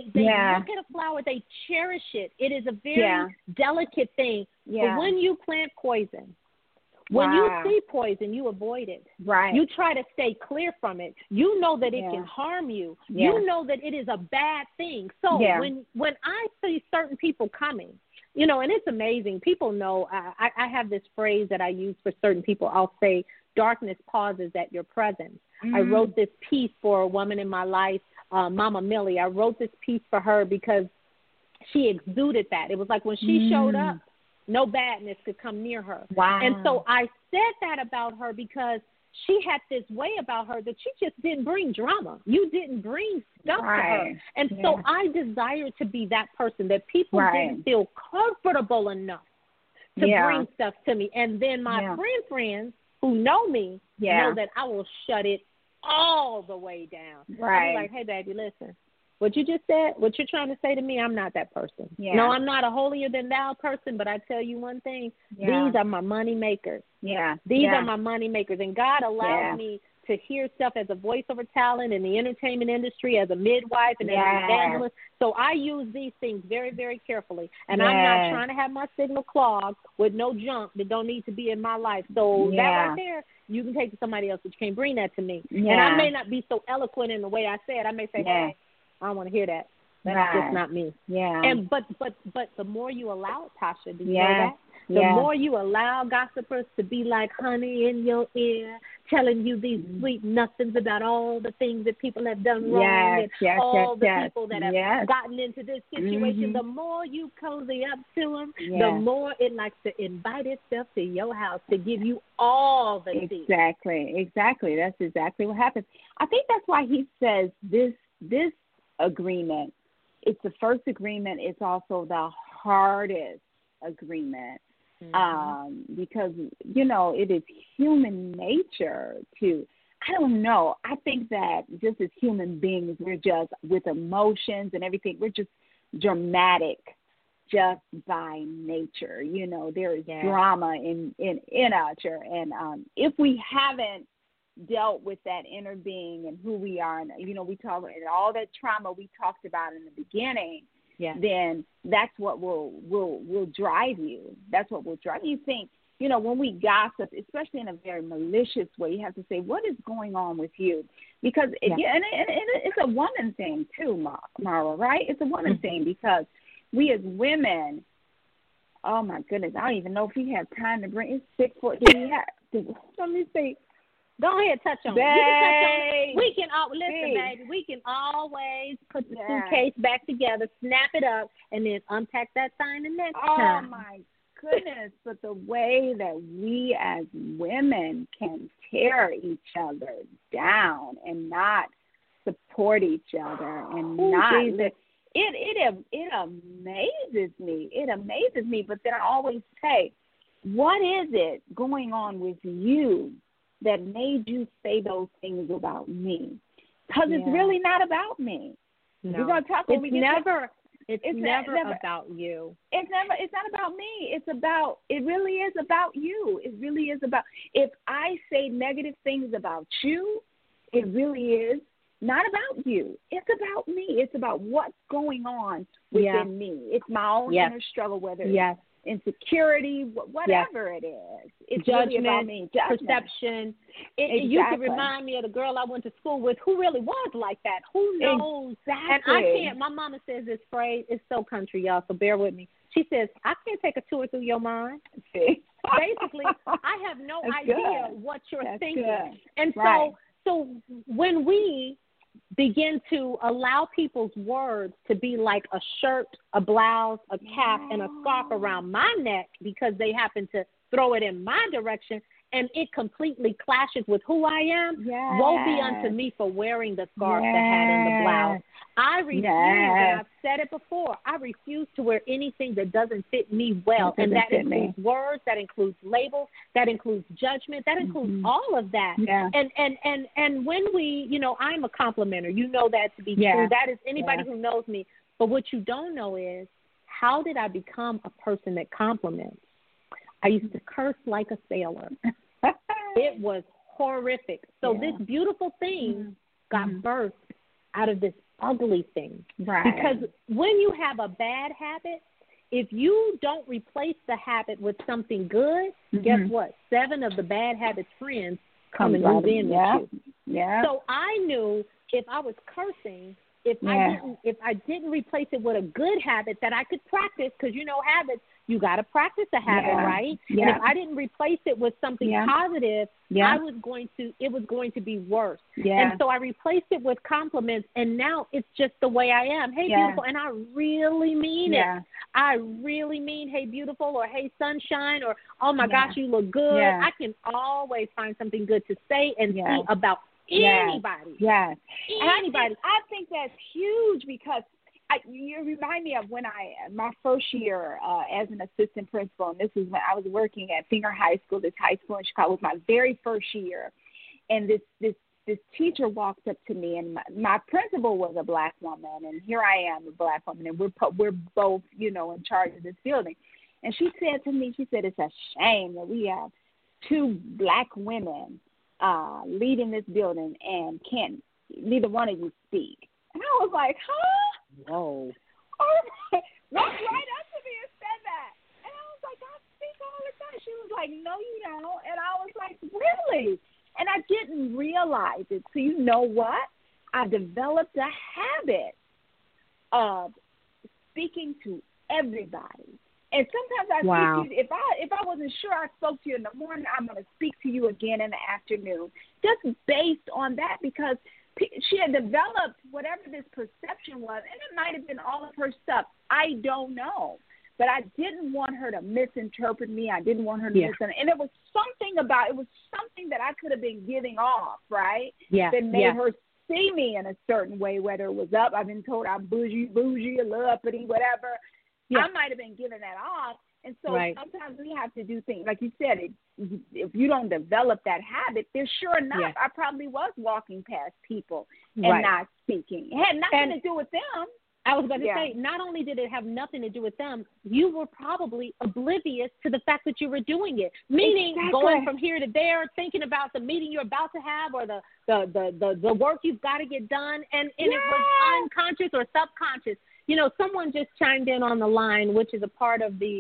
Speaker 2: at a flower, they cherish it. It is a very delicate thing.
Speaker 3: Yeah.
Speaker 2: But when you plant poison, when you see poison, you avoid it.
Speaker 3: Right.
Speaker 2: You try to stay clear from it. You know that it can harm you.
Speaker 3: Yeah.
Speaker 2: You know that it is a bad thing. So when I see certain people coming, and it's amazing. People know I have this phrase that I use for certain people. I'll say, darkness pauses at your presence. I wrote this piece for a woman in my life, Mama Millie. I wrote this piece for her because she exuded that. It was like when she showed up, no badness could come near her.
Speaker 3: Wow.
Speaker 2: And so I said that about her because she had this way about her that she just didn't bring drama. You didn't bring stuff to her. And so I desire to be that person that people didn't feel comfortable enough to bring stuff to me. And then my friends who know me know that I will shut it all the way down. I'll be like, hey, baby, listen. What you just said, what you're trying to say to me, I'm not that person.
Speaker 3: Yeah.
Speaker 2: No, I'm not a holier than thou person, but I tell you one thing, these are my money makers.
Speaker 3: Yeah.
Speaker 2: These are my money makers. And God allows me to hear stuff as a voiceover talent in the entertainment industry, as a midwife and as an evangelist. So I use these things very, very carefully. And I'm not trying to have my signal clogged with no junk that don't need to be in my life. So that right there, you can take to somebody else, but you can't bring that to me. Yeah. And I may not be so eloquent in the way I say it. I may say, hey, I don't want to hear that. That's just not me. Yeah. And but the more you allow it, Tasha, do you know that? The more you allow gossipers to be like honey in your ear, telling you these sweet nothings about all the things that people have done wrong and all the people that have gotten into this situation, the more you cozy up to them, the more it likes to invite itself to your house to give you all the tea.
Speaker 3: Exactly. That's exactly what happens. I think that's why he says this agreement, it's the first agreement, it's also the hardest agreement. Because, it is human nature to, I don't know, I think that just as human beings, we're just, with emotions and everything, we're just dramatic just by nature. There is drama in us. And if we haven't dealt with that inner being and who we are, and, we talk about all that trauma we talked about in the beginning, then that's what will drive you. That's what will drive you. Think, when we gossip, especially in a very malicious way, you have to say, what is going on with you? Because, and it's a woman thing too, Mara, right? It's a woman thing because we as women, oh my goodness, I don't even know if he had time to bring, it's 6 foot, let me see.
Speaker 2: Go ahead, touch on it. You can touch on it. We can listen, baby. We can always put the suitcase back together, snap it up, and then unpack that thing the next time.
Speaker 3: Oh my goodness! But the way that we as women can tear each other down and not support each other and it amazes me. It amazes me. But then I always say, what is it going on with you that made you say those things about me? Because it's really not about me.
Speaker 2: No.
Speaker 3: We're going to talk.
Speaker 2: It's never about you.
Speaker 3: It's not about me. It really is about you. It really is about, if I say negative things about you, it really is not about you. It's about me. It's about what's going on within me. It's my own inner struggle, whether it's insecurity, whatever it is. It's
Speaker 2: judgment,
Speaker 3: really about me. Judgment.
Speaker 2: Perception. You could remind me of the girl I went to school with who really was like that. Who knows?
Speaker 3: Exactly.
Speaker 2: And I can't. My mama says this phrase. It's so country, y'all, so bear with me. She says, I can't take a tour through your mind.
Speaker 3: See?
Speaker 2: Basically, I have no idea what you're thinking.
Speaker 3: Good.
Speaker 2: And so when we begin to allow people's words to be like a shirt, a blouse, a cap, and a scarf around my neck because they happen to throw it in my direction, and it completely clashes with who I am, woe be unto me for wearing the scarf, the hat, and the blouse. I refuse, and I've said it before, I refuse to wear anything that doesn't fit me well, and that includes words, that includes labels, that includes judgment, that includes all of that.
Speaker 3: Yeah.
Speaker 2: And when we, I'm a complimenter. You know that to be true. That is anybody who knows me. But what you don't know is, how did I become a person that compliments? I used to curse like a sailor. It was horrific. So this beautiful thing got birthed out of this ugly thing.
Speaker 3: Right.
Speaker 2: Because when you have a bad habit, if you don't replace the habit with something good, guess what? 7 of the bad habits friends come and move in with you.
Speaker 3: Yeah.
Speaker 2: So I knew if I was cursing, if I didn't replace it with a good habit that I could practice, because habits, you got to practice a habit, right?
Speaker 3: Yeah.
Speaker 2: And if I didn't replace it with something positive, it was going to be worse.
Speaker 3: Yeah.
Speaker 2: And so I replaced it with compliments, and now it's just the way I am. Hey, beautiful, and I really mean it. I really mean, hey, beautiful, or hey, sunshine, or oh my gosh, you look good. I can always find something good to say and see about anybody.
Speaker 3: Yes.
Speaker 2: Anybody.
Speaker 3: I think that's huge because you remind me of when my first year as an assistant principal, and this is when I was working at Finger High School, this high school in Chicago. It was my very first year, and this teacher walked up to me, and my principal was a black woman, and here I am, a black woman, and we're both in charge of this building. And she said to me, it's a shame that we have 2 black women leading this building and neither one of you speak. And I was like, huh?
Speaker 2: Whoa.
Speaker 3: Walked right up to me and said that. And I was like, I speak all the time. She was like, no, you don't. And I was like, really? And I didn't realize it. So you know what? I developed a habit of speaking to everybody. And sometimes I speak to you, if I wasn't sure I spoke to you in the morning, I'm going to speak to you again in the afternoon, just based on that, because she had developed whatever this perception was, and it might have been all of her stuff. I don't know. But I didn't want her to misinterpret me. I didn't want her to misunderstand. And it was something that I could have been giving off, right?
Speaker 2: Yeah.
Speaker 3: That made her see me in a certain way, whether it was up. I've been told I'm bougie, a little uppity, whatever. Yeah. I might have been giving that off. And so sometimes we have to do things, like you said, if you don't develop that habit, then sure enough, I probably was walking past people and not speaking. It had nothing to do with them.
Speaker 2: I was going to say, not only did it have nothing to do with them, you were probably oblivious to the fact that you were doing it. Meaning going from here to there, thinking about the meeting you're about to have or the work you've got to get done, and it was unconscious or subconscious. Someone just chimed in on the line, which is a part of the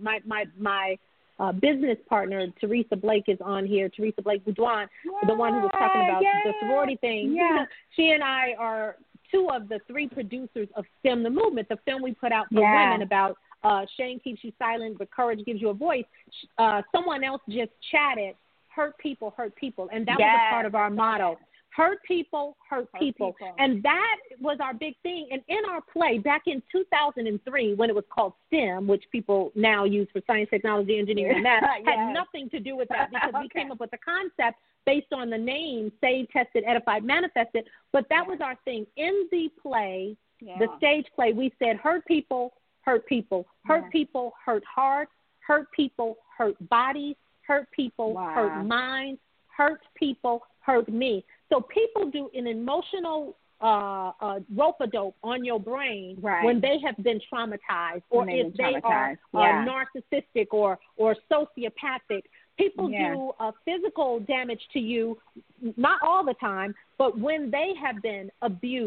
Speaker 2: my business partner, Teresa Blake, is on here. Teresa Blake Boudouin, the one who was talking about the sorority thing. Yeah. She and I are 2 of the 3 producers of STEM the Movement, the film we put out for women about shame keeps you silent, but courage gives you a voice. Someone else just chatted, hurt people, and that was a part of our motto. Hurt people, hurt people. And that was our big thing. And in our play, back in 2003, when it was called STEM, which people now use for science, technology, engineering, and math, had nothing to do with that, because we came up with the concept based on the name Saved, Tested, Edified, Manifested. But that was our thing. In the play, the stage play, we said hurt people, hurt people. Hurt people, hurt hearts. Hurt people, hurt bodies. Hurt people, hurt minds. Hurt people, hurt me. So people do an emotional rope-a-dope on your brain when they have been traumatized, or if they are narcissistic or sociopathic. People do physical damage to you, not all the time, but when they have been abused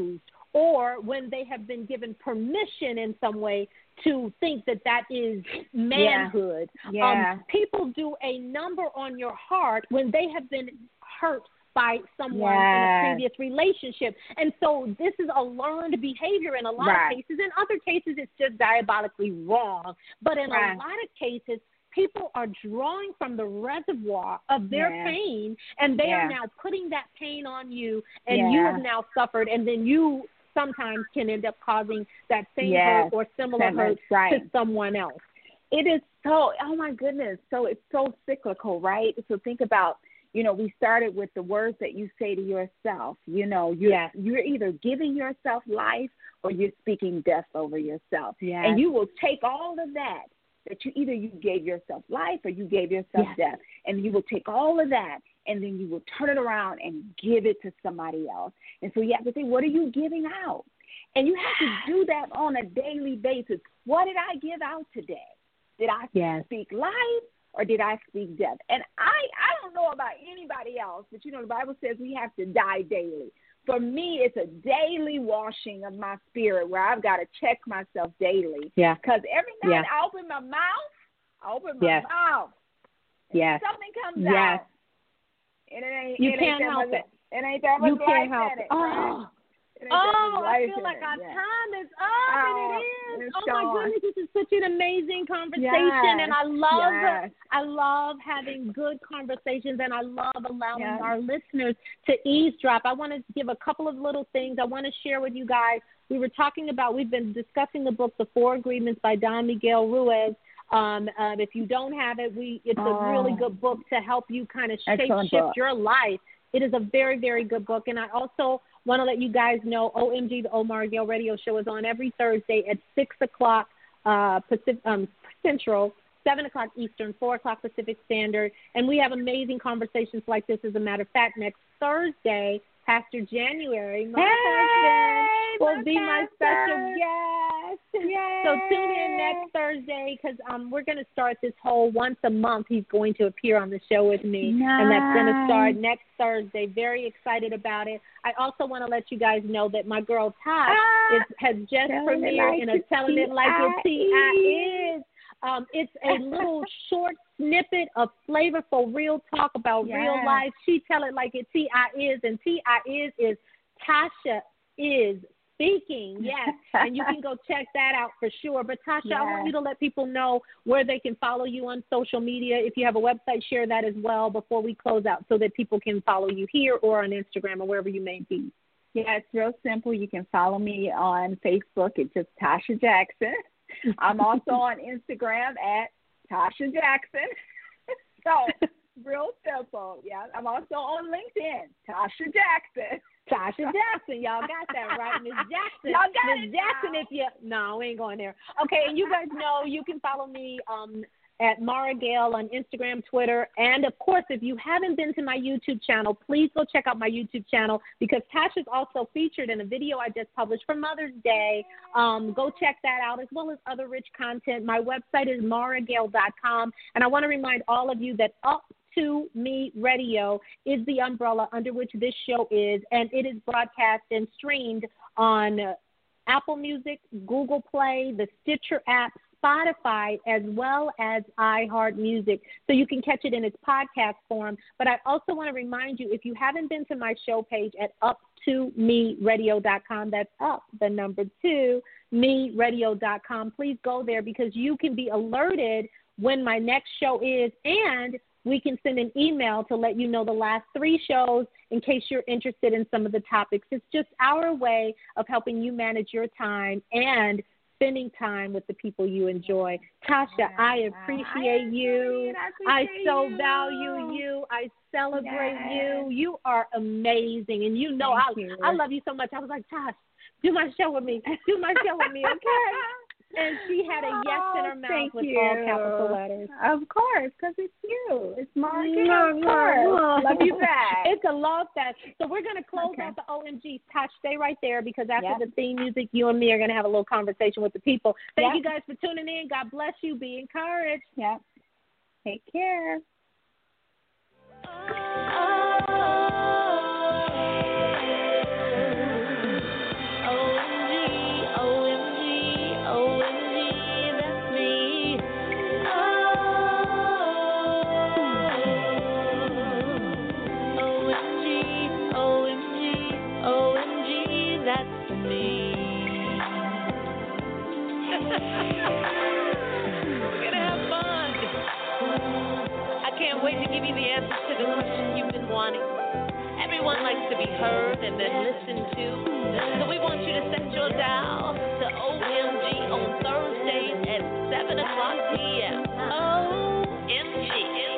Speaker 2: or when they have been given permission in some way to think that that is manhood.
Speaker 3: Yeah.
Speaker 2: People do a number on your heart when they have been hurt by someone in a previous relationship. And so this is a learned behavior in a lot of cases. In other cases, it's just diabolically wrong. But in a lot of cases, people are drawing from the reservoir of their pain, and they are now putting that pain on you, and you have now suffered, and then you sometimes can end up causing that same hurt or similar hurt to someone else.
Speaker 3: It is so, oh my goodness, so it's so cyclical, right? So think about, you know, we started with the words that you say to yourself. You know, you're either giving yourself life or you're speaking death over yourself. And you will take all of that you either you gave yourself life or you gave yourself death. And you will take all of that and then you will turn it around and give it to somebody else. And so you have to think, what are you giving out? And you have to do that on a daily basis. What did I give out today? Did I speak life or did I speak death? And I don't know about anybody else, but, you know, the Bible says we have to die daily. For me, it's a daily washing of my spirit where I've got to check myself daily. Because every night I open my mouth, something comes out. And
Speaker 2: you can't help it.
Speaker 3: It ain't that much
Speaker 2: you can't help
Speaker 3: it.
Speaker 2: Right? I feel like our time is up, and it is. Oh my goodness, this is such an amazing conversation, and I love having good conversations, and I love allowing our listeners to eavesdrop. I want to give a couple of little things I want to share with you guys. We've been discussing the book, The Four Agreements by Don Miguel Ruiz. If you don't have it, it's a really good book to help you kind of shift your life. It is a very, very good book, and I also want to let you guys know, OMG, the Omar Gale Radio Show is on every Thursday at 6 o'clock Central, 7 o'clock Eastern, 4 o'clock Pacific Standard. And we have amazing conversations like this. As a matter of fact, next Thursday, Pastor January, my husband, will be my special guest. Yay. So tune in next Thursday because we're going to start this whole once a month. He's going to appear on the show with me.
Speaker 3: Nice.
Speaker 2: And that's going to start next Thursday. Very excited about it. I also want to let you guys know that my girl Tosh has just premiered in a Telling It Like It T.I.is. It's a little short snippet of flavorful real talk about real life. She tell it like it T.I.is, and T.I.is is Tasha is speaking. Yes, and you can go check that out for sure. But Tasha, I want you to let people know where they can follow you on social media. If you have a website, share that as well before we close out so that people can follow you here or on Instagram or wherever you may be.
Speaker 3: Yeah, it's real simple. You can follow me on Facebook. It's just Tasha Jackson. I'm also on Instagram at Tasha Jackson. So, real simple. Yeah, I'm also on LinkedIn, Tasha Jackson.
Speaker 2: Tasha Jackson. Y'all got that right, Miss Jackson.
Speaker 3: Y'all got
Speaker 2: Miss
Speaker 3: it
Speaker 2: Jackson,
Speaker 3: now.
Speaker 2: No, we ain't going there. Okay, and you guys know you can follow me at Mara Gale on Instagram, Twitter, and of course, if you haven't been to my YouTube channel, please go check out my YouTube channel because Tasha's also featured in a video I just published for Mother's Day. Go check that out as well as other rich content. My website is maragale.com, and I want to remind all of you that Up to Me Radio is the umbrella under which this show is, and it is broadcast and streamed on Apple Music, Google Play, the Stitcher app, Spotify, as well as iHeartMusic. So you can catch it in its podcast form. But I also want to remind you, if you haven't been to my show page at uptomeradio.com, that's up, the number 2, meradio.com, please go there because you can be alerted when my next show is, and we can send an email to let you know the last 3 shows in case you're interested in some of the topics. It's just our way of helping you manage your time and spending time with the people you enjoy. Tasha, I appreciate you. I so value you. I celebrate you. You are amazing. And you know I love you so much. I was like, Tosh, do my show with me. Do my show with me, okay? And she had a yes in her mouth with all capital letters.
Speaker 3: Of course, because it's you. It's Margaret. Of course. Love you back.
Speaker 2: It's a love fest. So we're going to close out the OMG. Tosh, stay right there because after the theme music, you and me are going to have a little conversation with the people. Thank you guys for tuning in. God bless you. Be encouraged.
Speaker 3: Yep. Take care.
Speaker 1: Oh. We're gonna have fun. I can't wait to give you the answers to the questions you've been wanting. Everyone likes to be heard and then listened to. So we want you to set your dial to OMG on Thursdays at 7 o'clock p.m. OMG.